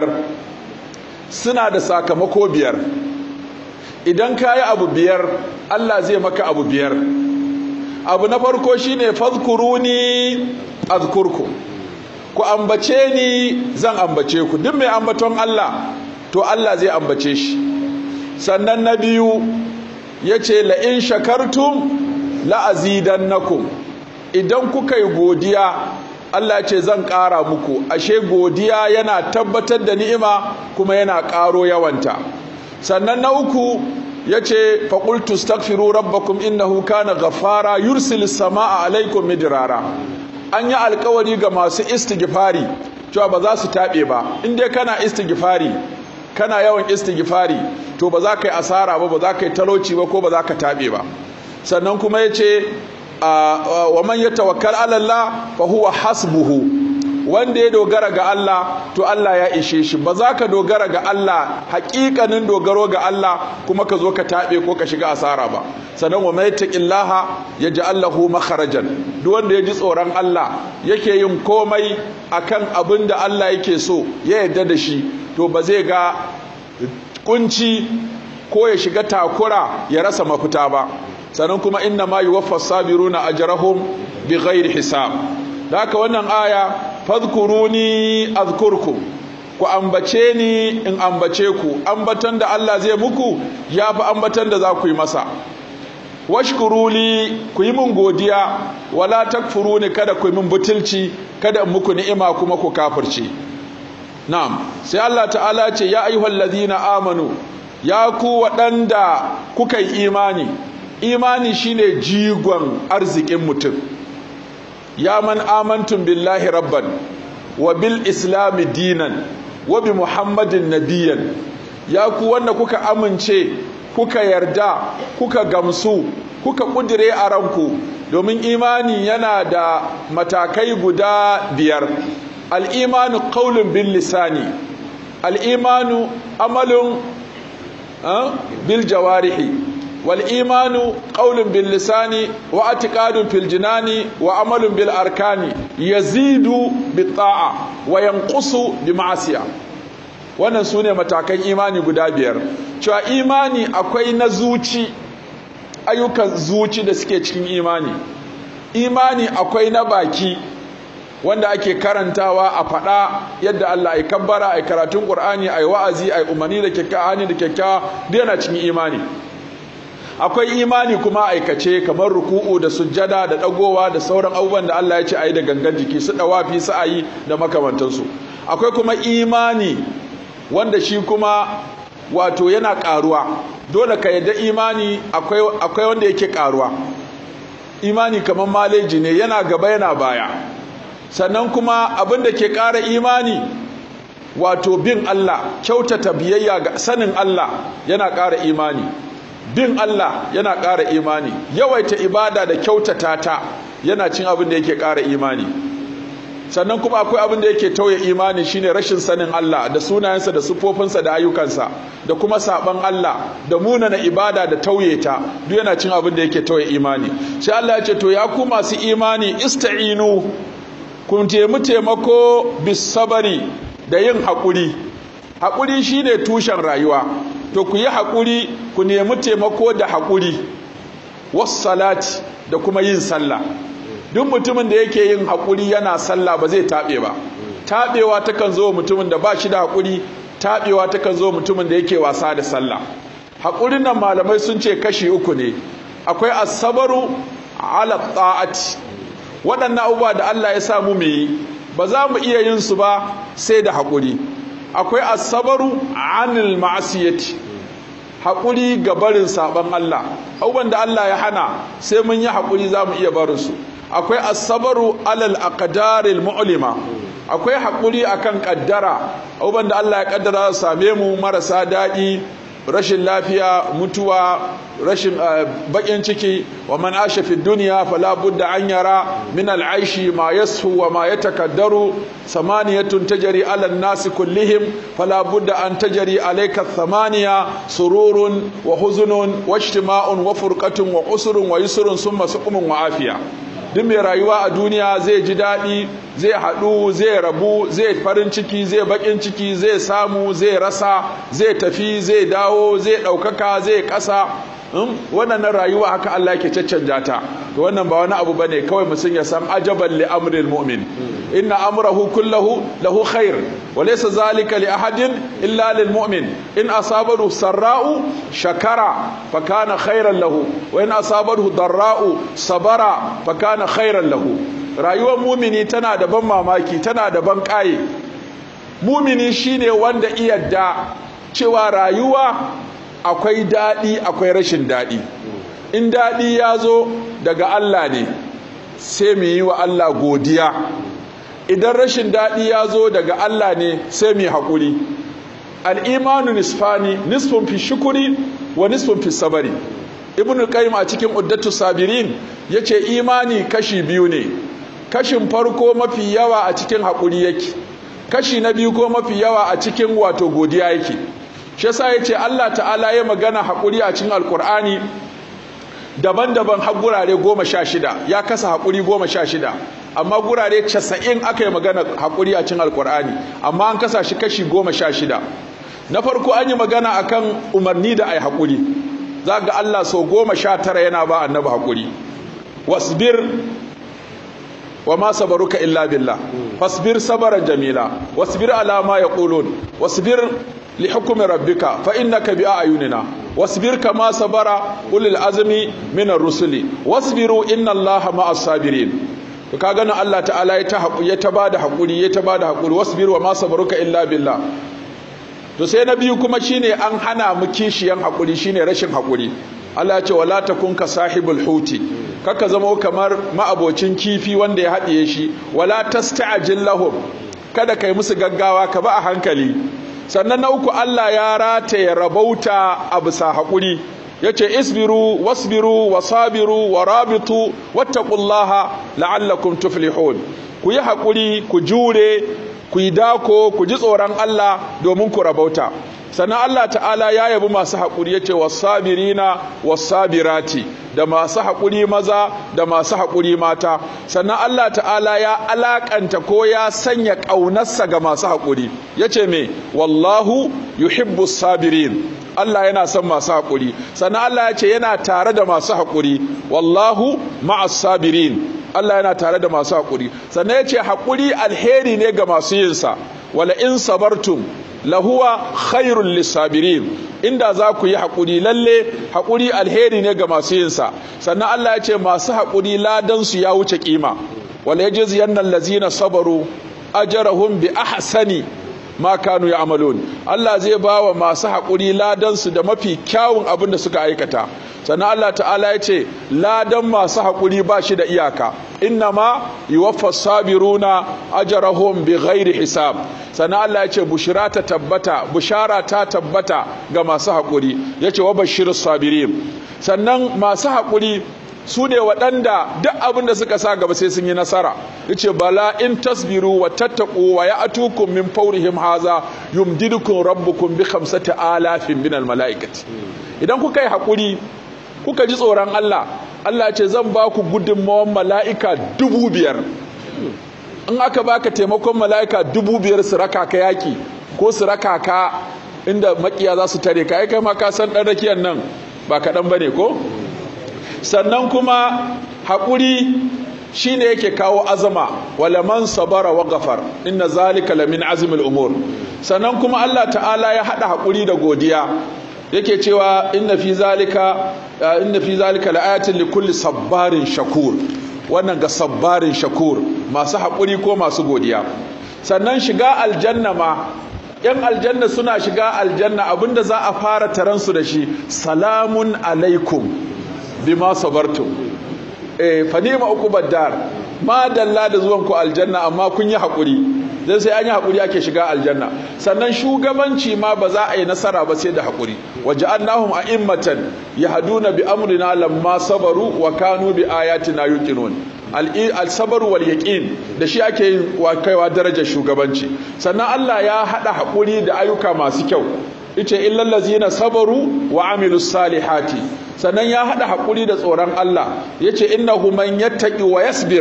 suna da sakamako biyar. Idan ka yi abu biyar Allah zai maka abu biyar. Abu na farko shine fadhkuruni azkurku, ku ambace ni zan ambace ku. Duk mai ambaton Allah to Allah zai ambace shi. Sannan na biyu yace la in shakartum la azidannakum, idan kuka yi godiya Allah ce zan ƙara muku. Ashe godiya yana tabbatar da ni'ima kuma yana ƙaro yawanta. Sannan na uku yace faqultu astaghfiru rabbakum innahu kana ghaffara yursilis samaa alaikum midrara. An yi alƙawari ga masu istighfari cewa ba za su taɓe ba. In dai kana istighfari kana yawan istighfari to ba za ka yi asara ba, ba za ka yi talauci ba, ko ba za ka taɓe ba. Sannan kuma yace wa man yatawakkal ala Allah fa huwa hasbuhu. Wanda ya dogara ga Allah to Allah ya ishe shi. Ba za ka dogara ga Allah haƙiƙanin dogaro ga Allah kuma ka zo ka taɓe ko ka shiga asara ba. Sannan wa man yattaqillaha yaj'al lahu makharajan. Duk wanda ya ji tsoron Allah yake yin komai akan abin da Allah yake so ya yarda da shi, to ba zai ga kunci ko ya shiga takura ya rasa mafita ba. Sannan kuma inna ma yuwaffas sabiruna ajrahum bighairi hisab. Da haka wannan aya fadhkuruni azkurkum, ku ambace ni in ambace ku. Ambatan da Allah zai muku yafi ambatan da za ku yi masa. Washkuruli, ku yi min godiya, wala takfuruni, kada ku yi min butulci, kada in muku ni'ima kuma ku kafirce. Na'am, sai Allah ta'ala ce ya ayyuhallazina amanu, ya ku waɗanda kuka yi imani. Imani shine jigon arzikin mutum. Ya man amantum billahi rabban wa bil islami dinan wa bi muhammadin nabiyan. Ya ku wanda kuka amince, kuka yarda, kuka gamsu, kuka kudire a ranku, domin imani yana da matakai guda biyar. Al-imanu qaulun bil lisani, al-imanu amalun bil jawarihi, والإيمان قول باللسان واعتقاد في الجنان وعمل بالأركان يزيد بالطاعة وينقص بمعصية. wannan sune matakan imani guda biyar. Cewa imani akwai na zuci, ayyukan zuci da suke cikin imani. Imani akwai na baki wanda ake karantawa a faɗa yadda Allah ya kabbara, ai karatun Qur'ani, ai wa'azi, ai umarni da kyakkyawa, da kyakkyawa, duk yana cikin imani. Akwai imani kuma aikace kamar ruku'u da sujjada da dagowa da sauran abubuwan da Allah ya ce ayi da gangan jiki, su dawafi, su ayi da makamantansu. Akwai kuma imani wanda shi kuma wato yana karuwa. Dole ka yadda imani akwai akwai wanda yake karuwa. Imani kamar maleji ne, yana gaba yana baya. Sannan kuma abin da ke ƙara imani wato bin Allah, kyautata biyayya ga sanin Allah yana ƙara imani. Bin Allah yana ƙara imani. Yawaita ibada da kyautata ta yana cin abin da yake ƙara imani. Sannan kuma akwai abin da yake tauye imani, shine rashin sanin Allah da sunayensa da sifofinsa da ayyukansa, da kuma saban Allah da munana ibada da tauye ta, duk yana cin abin da yake tauye imani. Sai Allah ya ce to ya ku masu imani ista'inu, kun taimu taimako bis sabari, da yin haƙuri. Haƙuri shine tushen rayuwa. To ku yi haƙuri, ku nemi taimako da haƙuri. Wassalati, da kuma yin sallah. Duk mutumin da yake yin haƙuri yana sallah ba zai taɓe ba. Taɓewa takan zo mutumin da ba shi da haƙuri, taɓewa takan zo mutumin da yake wasa da sallah. Haƙurin nan malamai sun ce kashi uku ne. Akwai as-sabru ala ta'ati. Waɗannan abubuwa da Allah ya sa mu mu yi, ba za mu iya yin su ba sai da haƙuri. Akwai as-sabru anil ma'siyati, haƙuri ga barin saban Allah. Abubuwan da Allah ya hana sai mun yi haƙuri za mu iya barin su. Akwai as-sabru alal aqdaril mu'lima, akwai haƙuri akan kaddara. Abubuwan da Allah ya kaddara su same mu, marasa daɗi, rashin lafiya, mutuwa, rashin bakin ciki. Wa man asha fi dunya fala budda an yara min al-aishi ma yashu wa ma yatakaddaru. Samaniyatun tajri ala an-nasi kullihim fala budda an tajri alayka thamaniya, sururun wa huzunun wa ijtima'un wa furqatun wa usrun wa yusrun summa suqumun wa afiya. Duk mai rayuwa a duniya zai ji daɗi zai haɗu zai rabu zai farin ciki zai bakin ciki zai samu zai rasa zai tafi zai dawo zai ɗaukaka zai ƙasa wannan rayuwa haka Allah yake caccanja ta to wannan ba wani abu bane kawai mutum ya san ajaban li amril mu'min inna amrahu kullahu lahu khair wa laysa zalika li ahadin illa lil mu'min in asabahu sarra'u shakara fa kana khairan lahu wa in asabahu darra'u sabara fa kana khairan lahu rayuwar mu'mini tana da ban mamaki tana da ban kai mu'mini shine wanda iyadda cewa rayuwa akwai daɗi akwai rashin daɗi in daɗi ya zo daga Allah ne sai mu yi wa Allah godiya idan rashin daɗi ya zo daga Allah ne sai mu yi haƙuri al'imanu nisfani nisfun fi shukuri wa nisfun fi sabari ibn qayyim a cikin uddatu sabirin yace imani kashi biyu ne kashin farko mafi yawa a cikin haƙuri yake kashi na biyu ko mafi yawa a cikin wato godiya yake shi yasa yace Allah ta'ala ya magana haƙuri a cikin alƙur'ani daban-daban har gurare goma sha shida ya kasa haƙuri goma sha shida amma gurare casa'in aka yi magana haƙuri a cikin alƙur'ani amma an kasa shi kashi goma sha shida na farko an yi magana akan umarni da ai haƙuri za ga Allah sau goma sha tara yana ba annabi haƙuri wasbir wa ma sabaruka illa billah fasbir sabaran jamila wasbir ala ma yaqulun wasbir li hukmi rabbika fa innaka bi ayunina wasbir kama sabara ulul azmi min ar-rusuli wasbiru inna allaha ma'as sabirin to kaga nan Allah ta'ala ya ta haƙuri ya ta bada haƙuri ya ta bada haƙuri wasbir wa ma sabaruka illa billah to sai na biyu kuma shine an hana mu kishiyan haƙuri shine rashin haƙuri Allah ya ce wala takun ka sahibul huti kaka zama kamar ma'abocin kifi wanda ya haɗiye shi wala tasta'jil lahum kada kai musu gaggawa ka ba a hankali sannan na uku Allah ya rataye rabauta a bisa haƙuri yace isbiru wasbiru wasabiru warabitu wattaqullaha la'allakum tuflihun ku yi haƙuri ku jure ku yi dako ku ji tsoron Allah domin ku rabauta sannan Allah ta'ala ya yabi masu haƙuri yace wasabirina wasabirati da masu haƙuri maza da masu haƙuri mata sannan Allah ta'ala ya alakanta ko ya sanya ƙaunarsa ga masu haƙuri yace me wallahu yuhibbus sabirin Allah yana son masu haƙuri sannan Allah ya ce yana tare da masu haƙuri wallahu ma'as sabirin Allah yana tare da masu haƙuri sannan ya ce haƙuri alheri ne ga masu yinsa wala in sabartum lahuwa khairul lisabirin inda za ku yi haƙuri lalle haƙuri alheri ne ga masu yinsa sannan Allah ya ce masu haƙuri ladansu ya wuce ƙima wala yajziyanna allazina sabaru ajrahum bi ahsani ma kanu ya'malun Allah zai bawa masu haƙuri ladansu da mafi kyawun abin da suka aikata sannan Allah ta'ala ya ce ladan masu haƙuri ba shi da iyaka innama yuwaffas sabiruna ajrahum bighairi hisab sannan Allah ya ce bushara ta tabbata bushara ta tabbata ga masu haƙuri yace wa bashirus sabirin sannan masu haƙuri su ne waɗanda duk abin da suka sa gaba sai sun yi nasara yace bala in tasbiru wa tattaqu wa ya'tukum min fawrihim haza yumdidukum rabbukum bi khamsati alafin min almalaikati idan kuka yi haƙuri kuka ji tsoron Allah Allah ce zan ba ku gudunmawan mala'ika dubu biyar in aka baka taimakon mala'ika dubu biyar su raka ka yaki ko su raka ka inda makiya za su tare ka ai kai ma ka san dan rakiyan nan ba kaɗan bane ko sannan kuma haƙuri shine yake kawo azama wala man sabara wa ghafar inna zalika lamin azmil umur sannan kuma Allah ta'ala ya hada haƙuri da godiya yake cewa inna fi zalika inna fi zalika laayatin likulli sabbarin shakur wannan ga sabbarin shakur masu haƙuri ko masu godiya sannan shiga aljanna ma yan aljanna suna shiga aljanna abinda za a fara taransu da shi salamun alaikum bima sabartum eh fa ni'ma uqubad dar ma dalla da zuwan ku aljanna amma kun yi hakuri dan sai an yi hakuri ake shiga aljanna sannan shugabanci ma ba za a yi nasara ba sai da hakuri waja'alnahum a'immatan yahduna bi amrina lamma sabaru wa kanu bi ayatina yuqinun al-sabr wal yaqin da shi ake yin kaiwa darajar shugabanci sannan Allah ya hada hakuri da ayyuka masu kyau ita illal ladzina sabaru wa amilus salihati sannan ya hada hakuri da tsoron Allah yace innahu man yattaqi wa yasbir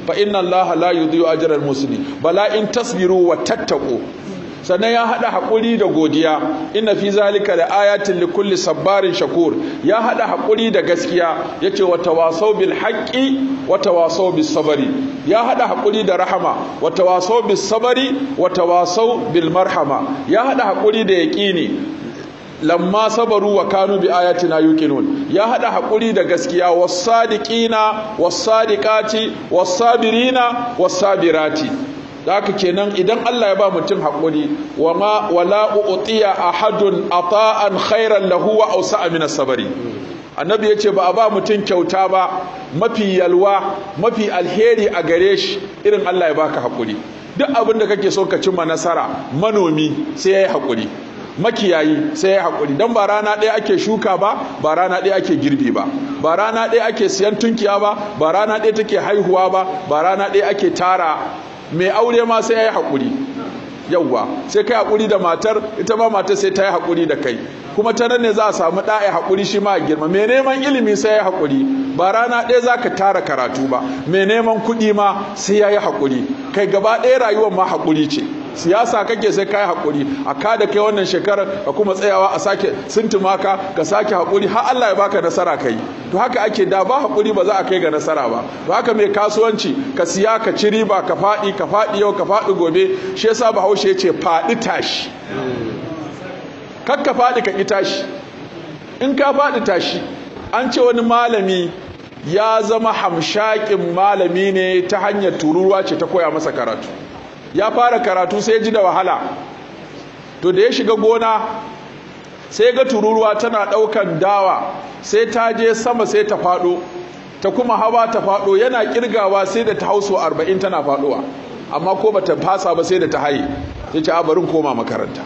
fa inna allaha la yudhi'u ajral muslimin bala in tasbiru wa tattaqu. sannan ya hada hakuri da godiya, inna fi zalika la ayatin li kulli sabbarin shakur. ya hada hakuri da gaskiya, yace wa tawasaw bil haqqi wa tawasaw bis sabri. ya hada hakuri da rahama, wa tawasaw bis sabri wa tawasaw bil marhama. ya hada hakuri da yaqini, lamma sabaru wa kanu bi ayatina yuqinun. ya hada hakuri da gaskiya, was-sadiqina was-sadiqati was-sabirina was-sabirati. haka kenan idan Allah ya ba mutum hakuri, wama wala u'tiya ahadun ata'an khairan lahu wa awsa'a min as-sabri. annabi yace ba a ba mutum kyauta ba mafi yalwa mafi alheri a gare shi irin Allah ya baka hakuri. duk abin da kake so ka cimma nasara, manomi sai yayi hakuri, makiyayi sai ya haƙuri. don ba rana ɗaya ake shuka ba, ba rana ɗaya ake girbi ba, ba rana ɗaya ake siyan tunkiya ba, ba rana ɗaya take haihuwa ba, ba rana ɗaya ake tara. mai aure ma sai ya yi haƙuri, yauwa sai kai haƙuri da matar, ita ma matar sai ta yi haƙuri da kai, kuma ta nan ne za a samu ɗaya haƙuri shi ma a girma. mai neman ilimi sai ya yi haƙuri, ba rana ɗaya za ka tara karatu ba. mai neman kuɗi ma sai ya yi haƙuri. kai gaba ɗaya rayuwar ma haƙuri ce. siyasa kake sai kai hakuri, a kada kai wannan shekarar ka kuma tsayawa a sake sintuma ka ka sake hakuri har Allah ya baka nasara kai. to haka ake da ba hakuri ba za a kai ga nasara ba. to haka mai kasuwanci ka siya ka ci riba ka fadi ka fadi yau ka fadi gobe. shi yasa Bahaushe yace fadi tashi, kar ka fadi ka ki tashi. in ka fadi tashi, an ce wani malami ya zama hamshakin malami ne ta hanyar tururuwa ce ta koya masa karatu. ya fara karatu sai ji da wahala, to da ya shiga gona sai ga tururuwa tana daukan dawa, sai ta je sama sai ta fado, ta kuma hawa ta fado, yana kirgawa sai da ta hauso arba'in tana fadowa, amma ko bata fasa ba sai da ta haye. sai ce a barin koma makaranta.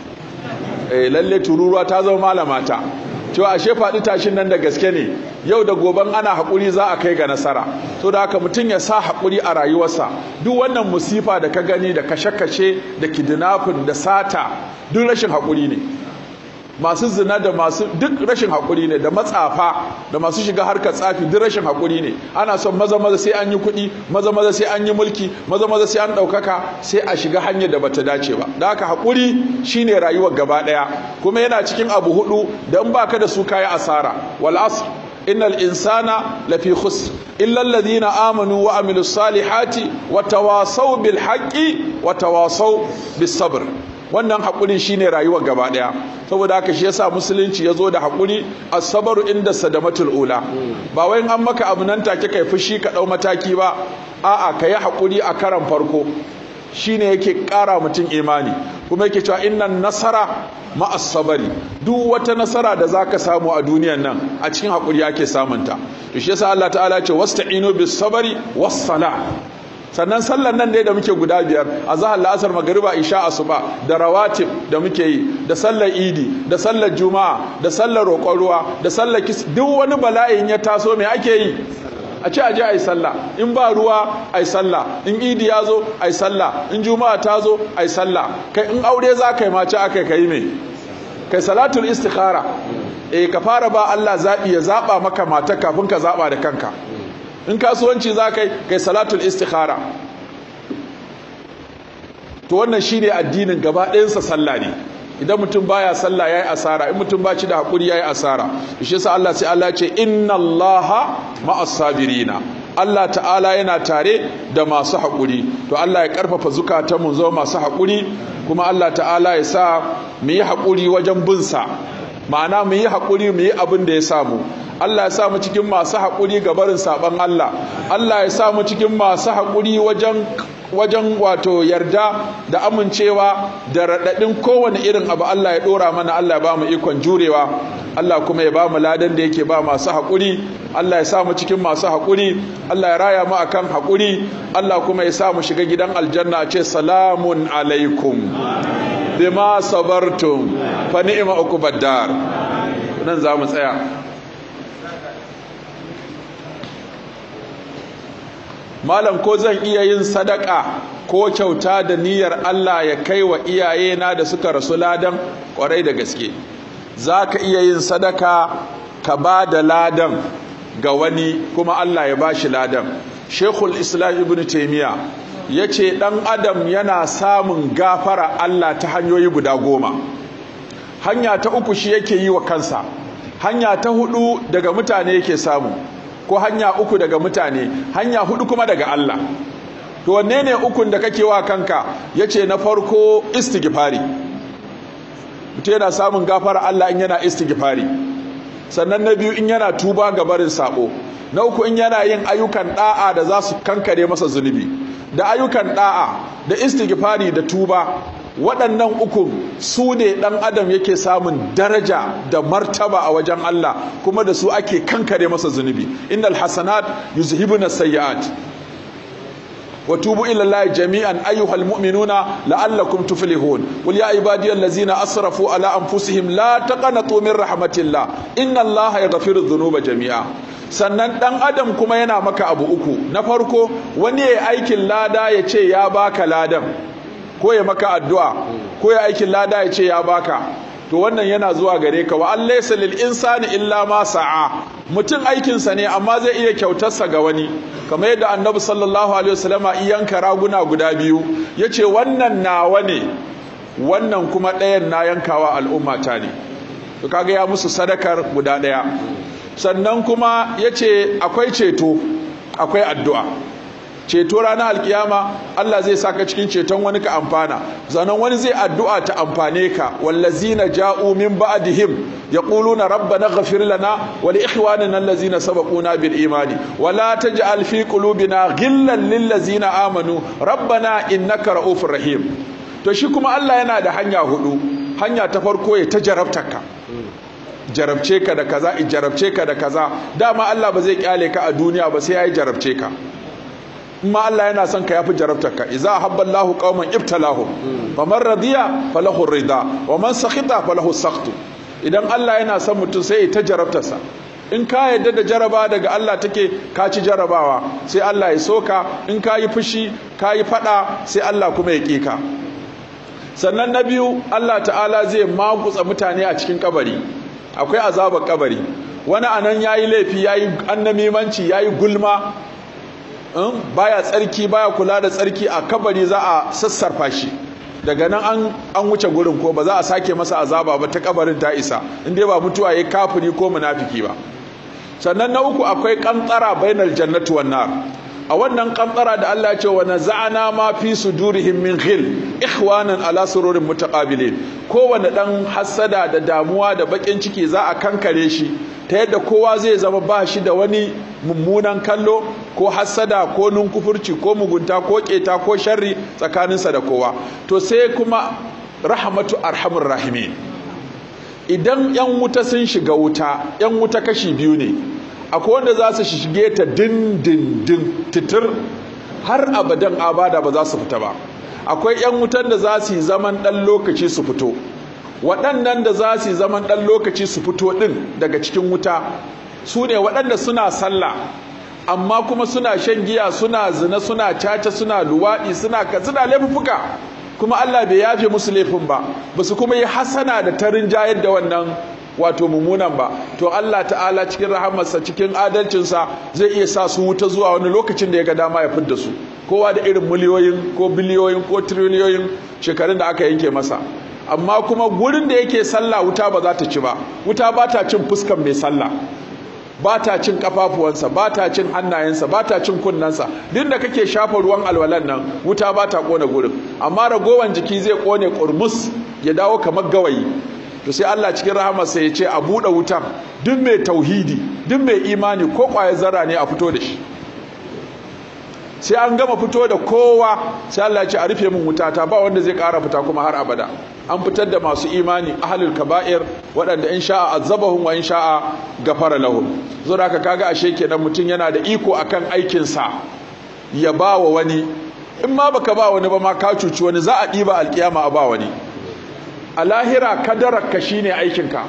eh lalle tururuwa ta zama malamata. cewa ashe faɗi tashin nan da gaske ne, yau da goben ana haƙuri za a kai ga nasara. to da haka mutum ya sa haƙuri a rayuwarsa. duk wannan musifa da ka gani da kashe-kashe da kidnapping da sata duk rashin haƙuri ne. masu zina da masu duk rashin haƙuri ne, da matsafa da masu shiga harkar tsafi duk rashin haƙuri ne. ana son maza maza sai an yi kuɗi, maza maza sai an yi mulki, maza maza sai an ɗaukaka, sai a shiga hanyar da bata dace ba. da haka haƙuri shine rayuwar gaba ɗaya, kuma yana cikin abu hudu da in baka da su kayi asara. wal asr innal insana lafi khusr illa alladhina amanu wa amilus salihati wa tawasaw bil haqqi wa tawasaw bis sabr. wannan haƙuri shine rayuwar gaba ɗaya. saboda haka shi yasa musulunci yazo da haƙuri, as-sabru inda sadamatul ula. ba wai an maka abu nan take kai fushi ka dau mataki ba, a'a kai haƙuri a karan farko shine yake ƙara mutum imani. kuma yake cewa innan nasara ma'as sabri. duk wata nasara da zaka samu a duniyar nan a cikin haƙuri ake samunta. to shi yasa Allah ta'ala ya ce wasta'inu bis sabri was salah. sannan sallar nan ne da muke guda biyar, azhar, la'asar, magriba, isha, asuba, da rawatib da muke yi, da sallar idi, da sallar juma'a, da sallar roƙon ruwa, da sallar kis, duk wani bala'in ya taso me ake yi? a ce aje ayi sallah. in ba ruwa ayi sallah, in idi ya zo ayi sallah, in juma'a ta zo ayi sallah. kai in aure za ka yi mace aka kai me? kai salatul istikhara. eh ka fara ba Allah zabi ya zaba maka mata kafin ka zaba da kanka. in kasuwanci za ka yi kai salatul istikhara. to wannan shine addinin gaba ɗayansa sallah ne. idan mutum baya sallah yayi asara, in mutum ba shi da hakuri yayi asara. shi yasa Allah sai Allah ce inna Allaha ma'as sabirina. Allah ta'ala yana tare da masu hakuri. to Allah ya karfafa zukatan mu zama masu hakuri, kuma Allah ta'ala ya sa mu yi hakuri wajen bin sa, ma'ana mu yi hakuri mu yi abin da ya samu. Allah ya sa mu cikin masu haƙuri ga barin saban Allah. Allah ya sa mu cikin masu haƙuri wajen wajen wato yarda da amincewa da raɗaɗin kowane irin abu Allah ya ɗora mana. Allah ya ba mu ikon jurewa. Allah kuma ya ba mu ladan da yake ba masu haƙuri. Allah ya sa mu cikin masu haƙuri. Allah ya raya mu akan haƙuri. Allah kuma ya sa mu shiga gidan aljanna a ce salamun alaikum bima sabartum fa ni'ma uqbad dar. nan za mu tsaya. malam ko zan iya yin sadaka ko kyauta da niyyar Allah ya kai wa iyayena da suka rasu ladan? Kwarai da gaske za ka iya yin sadaka ka ba da ladan ga wani kuma Allah ya ba shi ladan. Sheikhul Islam Ibn Taymiyyah yace dan adam yana samun gafara Allah ta hanyoyi guda goma. Hanya ta uku shi yake yi wa kansa, hanya ta hudu daga mutane yake samu, ko hanya uku daga mutane, hanya hudu kuma daga Allah. To wanne ne ukun da kake wa kanka? Yace na farko istighfari. Mutum yana samun gafara Allah in yana istighfari. Sannan na biyu in yana tuba ga barin sabo. Na uku in yana yin ayyukan da'a da za su kankare masa zunubi. Da ayyukan da'a da istighfari da tuba, waɗannan uku su ne ɗan adam yake samun daraja da martaba a wajen Allah, kuma da su ake kankare masa zunubi. Innal hasanat yuzhibuna sayyi'at wa tubu ila Allahi jami'an ayyuhal mu'minuna la'allakum tuflihun. Qul ya ibadiyallazina asrafu ala anfusihim la taqnatu min rahmatillah inna Allaha yaghfiru dhunuba jami'a. Sannan dan adam kuma yana maka abu uku. Na farko, wani yayi aikin lada ya ce ya baka ladan, ko ya maka addu'a, ko ya aikin lada ya ce ya baka. To wannan yana zuwa gare ka. Wa allaysa lil insani illa ma sa'a. Mutum aikinsa ne amma zai iya kyautarsa ga wani, kamar yadda Annabi sallallahu alaihi wasallama iyanka raguna guda biyu yace wannan nawa ne, wannan kuma ɗayan na yankawa al'ummata ne. To kaga ya musu sadakar guda ɗaya. Sannan kuma yace akwai ceto, akwai addu'a. Ceto ranar alkiyama Allah zai saka cikin ceton wani ka amfana, zanen wani zai addu'a ta amfane ka. Wallazina ja'u min ba'dihim yaquluna rabbana ighfir lana wa li ikhwanina allazina sabaquna bil imani wa la taj'al fi qulubina ghillan lil ladzina amanu rabbana innaka ra'ufur rahim. To shi kuma Allah yana da hanya hudu. Hanya ta farko ya ta jarabtaka, jarabce ka da kaza, i jarabce ka da kaza. Dama Allah ba zai kyale ka a duniya ba sai ya yi jarabce ka. Amma Allah yana son ka yafi jarabtarka. Iza habballahu qauman ibtalahum faman radiya falahu rida wa man sakhita falahu sakhtu. Idan Allah yana son mutum sai ya ta jarabtarsa. In ka yadda da jaraba daga Allah take, ka ci jarabawa sai Allah ya soka. In ka yi fushi, ka yi fada, sai Allah kuma ya kika. Sannan na biyu, Allah ta'ala zai magutsa mutane a cikin kabari. Akwai azabar kabari. Wani anan yayi laifi, yayi annamimanci, yayi gulma, Um, baya tsarki, baya kula da tsarki, a kabari za a sassarfa shi. Daga nan an, an wuce gurin, ko ba za a sake masa azaba ba, ta kabarin ta isa, inda ba mutuwa ya kafiri ko munafiki ba. Sannan na uku akwai kantara bainal jannati wan nar. A wannan kantara da Allah ya ce wa naza'ana ma fi sudurihim min ghil ikhwanan ala sururin mutaqabilin. Kowanne dan hasada da damuwa da bakin ciki za a kankare shi, ta yadda kowa zai zama ba shi da wani mummunan kallo ko hasada ko nunkufurci ko mugunta ko keta ko sharri tsakaninsa da kowa. To sai kuma rahmatu arhamur rahimin. Idan yan wuta sun shiga wuta, yan wuta kashi biyu ne. Akwai wanda za su shige ta dindindin titir har abadan abada ba za su fita ba. Akwai yan wutan da za su yi zaman ɗan lokaci su fito. Waɗannan da za su yi zaman ɗan lokaci su fito ɗin daga cikin wuta su ne waɗanda suna sallah, amma kuma suna shan giya, suna zina, suna caca, suna luwaɗi, suna ka suna laifuka, kuma Allah bai yafe musu laifin ba, ba su kuma yi hasana da tarin jayar da wannan wato mummunan ba. To Allah ta'ala cikin rahamarsa, cikin adalcinsa zai iya sa su wuta zuwa wani lokacin da ya ga dama ya fidda su, kowa da irin miliyoyin ko biliyoyin ko triliyoyin shekarun da aka yanke masa. Amma kuma gurin da yake sallah wuta ba za ta ci ba. Wuta ba ta cin fuskan mai sallah, ba ta cin kafafuwansa, ba ta cin hannayensa, ba ta cin kunnensa. Duk da kake shafa ruwan alwalan nan, wuta ba ta kona gurin, amma ragowan jiki zai kone kurmus ya dawo kamar gawayi. To sai Allah cikin rahamarsa ya ce a buɗe wutan, duk mai tauhidi, duk mai imani ko ƙwayar zarra ne a fito da shi. Sai an gama fito da kowa, sai Allah ya ce a rufe min wutata, ba wanda zai ƙara fita kuma har abada. An fitar da masu imani ahlul kaba'ir, waɗanda in sha'a azabahum wa in sha'a gafara lahum. Zo da haka kaga ashe kenan mutum yana da iko akan aikin sa ya ba wa wani. In ma baka ba wani ba ma ka cuci wani, za a ɗiba alƙiyama a ba wani. A lahira kadararka shine aikinka.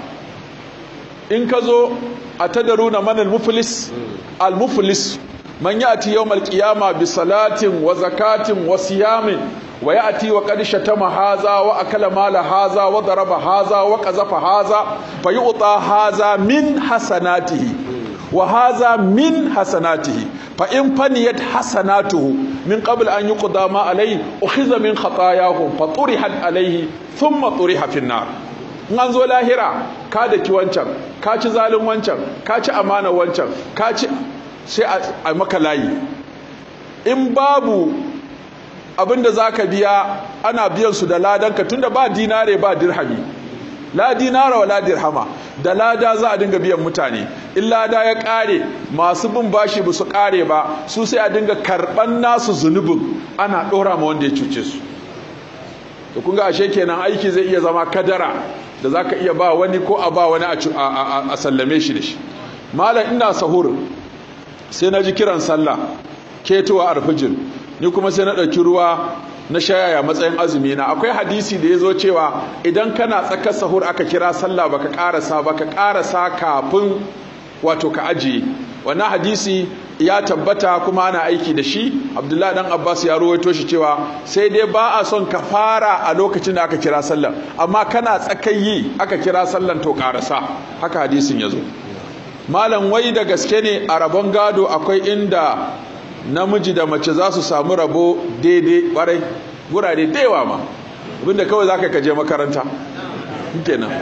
In ka zo a tadaruna man al-muflis, al-muflis man ya'ti yawm al-qiyama bi salatin wa zakatin wa siyamin wa ya'ti wa qad shatama haza wa akala mala haza wa daraba haza wa qazafa haza fa yu'ta haza min hasanatihi wa haza min hasanatihi fa in faniyat hasanatuhu min qabl an yuqda ma alayhi ukhiza min khataayahum fa turihat alayhi thumma turiha fi an-nar. in an zo lahira ka daki wancan, ka ci zalin wancan, ka ci amana wancan, ka ci sai a maka layi. In babu abinda zaka biya ana biyan su da ladanka tunda ba dinare ba dirhami, la dinara wala dirhama, da lada za a dinga biyan mutane. In lada ya kare masu bin bashi ba su kare ba, su sai a dinga karban nasu zunubin ana dora ma wanda ya cuce su. to kun ga ashe kenan aiki zai iya zama kadara da zaka iya ba wani ko a ba wani a sallame shi da shi. malam ina sahur sai na ji kiran sallah ketowa alfijir, ni kuma sai na ɗauki ruwa na shayaya matsayin azumi na. akwai hadisi da ya zo cewa idan kana tsakar sahur aka kira sallah baka karasa baka karasa kafin wato ka ajiye. wannan hadisi ya tabbata kuma ana aiki da shi. Abdullahi dan Abbas ya ruwaito shi cewa sai dai ba a son ka fara a lokacin da aka kira sallah, amma kana tsakayi aka kira sallan to karasa. haka hadisin ya zo. malam wai da gaske ne a rabon gado akwai inda namiji da mace za su samu rabo daidai ƙwarai? gurare daiwa ma, abinda kawai za ka kaje makaranta kenan.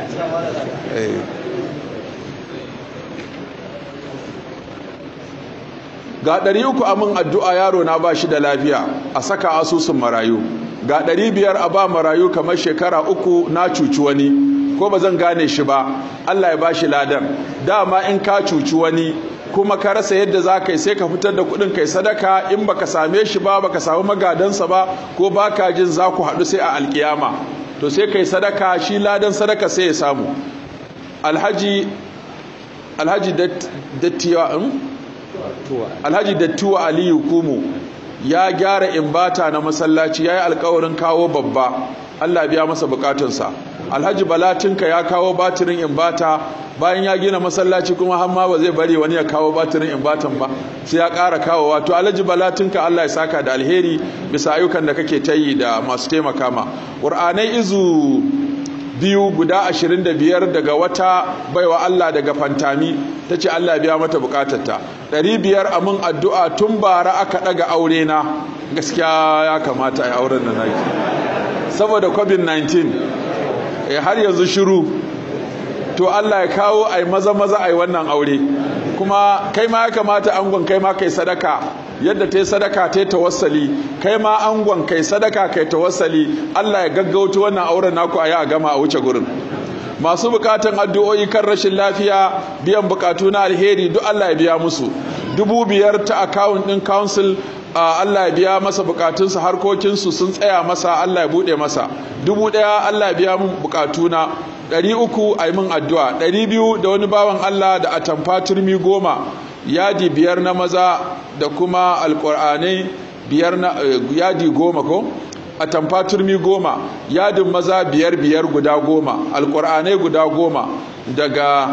ga ɗari uku a min addu'a yaro na ba shi da lafiya a saka asusun marayu. ga ɗari biyar a ba marayu kamar shekara uku na cuci wani ko ba zan gane shi ba, Allah ya ba shi ladan. dama in ka cuci wani kuma ka rasa yadda za ka yi sai ka fitar da kudin kai sadaka. in baka same shi ba baka samu magadansa ba ko baka jin za ku haɗu sai a alkiyama, to sai kai sadaka, shi ladan sadaka sai ya samu. alhaji alhaji dattiwa alhaji dattiwa aliyu kumu ya gyara imbata na masallaci, ya yi alkawarin kawo babba, Allah biya masa bukatunsa. alhaji balatinka ya kawo batirin imbata bayan ya gina masallaci kuma har ma ba zai bari wani ya kawo batirin imbatan ba, sai ya ƙara kawo. wato alhaji balatinka Allah ya saka da alheri bisa ayyukan da kake ta yi da masu taimaka ma. ƙur'anai izu biyu guda ashirin da biyar daga wata baiwa Allah daga Fantami ta ce Allah biya mata bukatarta. ɗari biyar a mun addu'a tun bara aka ɗaga aure na, gaskiya ya kamata a auren da naki saboda covid nineteen har yanzu shiru. to Allah ya kawo ai maza maza ai wannan aure. kuma kai ma ya kamata angon kai ma kai sadaka yadda ta yi sadaka ta yi tawassali, kai ma angon kai sadaka kai tawassali. Allah ya gaggauta wannan auren naku a yi a gama a wuce gurin. masu bukatan addu'o'i kan rashin lafiya, biyan bukatu na alheri, duk Allah ya biya musu. dubu biyar ta account din council, Allah ya biya masa bukatunsa, harkokinsu sun tsaya masa, Allah ya bude masa. dubu ɗaya Allah ya biya mun bukatuna. ɗari uku a yi min addu'a. ɗari biyu da wani bawan Allah da atamfa turmi goma, yadi biyar na maza da kuma alƙur'anai biyar na yadi goma ko atamfa turmi goma, yadin maza biyar biyar guda goma, alƙur'anai guda goma daga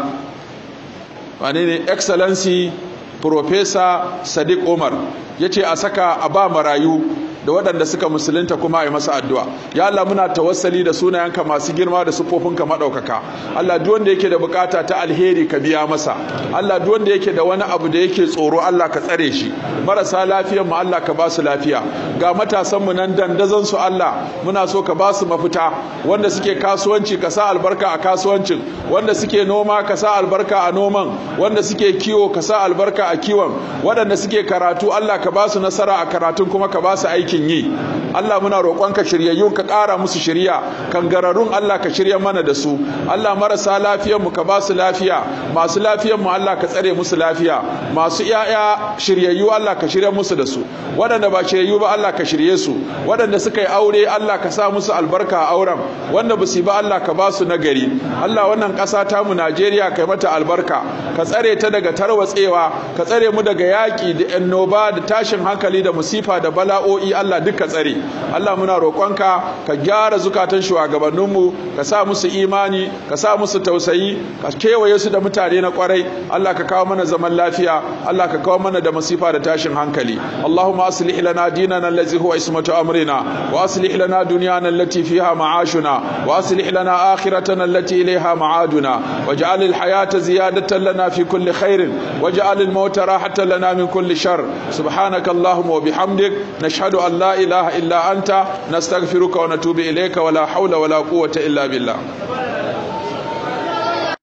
wane ne excellency Professor Sadiq Umar ya ce a saka a ba marayu da waɗanda suka musulunta kuma a yi masa addu'a. ya Allah muna tawassali da sunayenka masu girma da sufofinka maɗaukaka. Allah duk wanda yake da bukata ta alheri ka biya masa. Allah duk wanda yake da wani abu da yake tsoro Allah ka tsare shi. marasa lafiyar mu Allah ka ba su lafiya. ga matasan mu nan dandazon su Allah muna so ka ba su mafita. wanda suke kasuwanci ka sa albarka a kasuwancin, wanda suke noma ka sa albarka a noman, wanda suke kiwo ka sa albarka a kiwon, waɗanda suke karatu Allah ka ba su nasara a karatun kuma ka ba su aiki yi. Allah muna roƙonka shiryayyun ka ƙara musu shirya, kangararrun Allah ka shirya mana da su. Allah marasa lafiyar mu ka ba su lafiya, masu lafiyar mu Allah ka tsare musu lafiya, masu iyaya shiryayyu Allah ka shirya musu da su, waɗanda ba shiryayyu ba Allah ka shirye su, waɗanda suka yi aure Allah ka sa musu albarka a auren, wanda ba su ba Allah ka ba su nagari. Allah wannan ƙasa ta mu Najeriya kai mata albarka, ka tsare ta daga tarwatsewa, ka tsare mu daga yaƙi da annoba da tashin hankali da musifa da bala'o'i Allah duka tsare. Allah muna roƙonka ka gyara zukatan shugabanninmu ka sa musu imani ka sa musu tausayi ka kewaye su da mutane na kwarai Allah ka kawo mana zaman lafiya Allah ka kawo mana da masifa da tashin hankali Allahumma aslih lana dinana allazi huwa ismatu amrina wa aslih lana dunyana allati fiha ma'ashuna wa aslih lana akhiratana allati ilayha ma'aduna waj'al al-hayata ziyadatan lana fi kulli khairin waj'al al-mauta rahatan lana min kulli shar subhanaka allahumma wa bihamdik nashhadu an la ilaha illa anta nastaghfiruka wa natubu ilayka wa la hawla wa la quwwata illa billah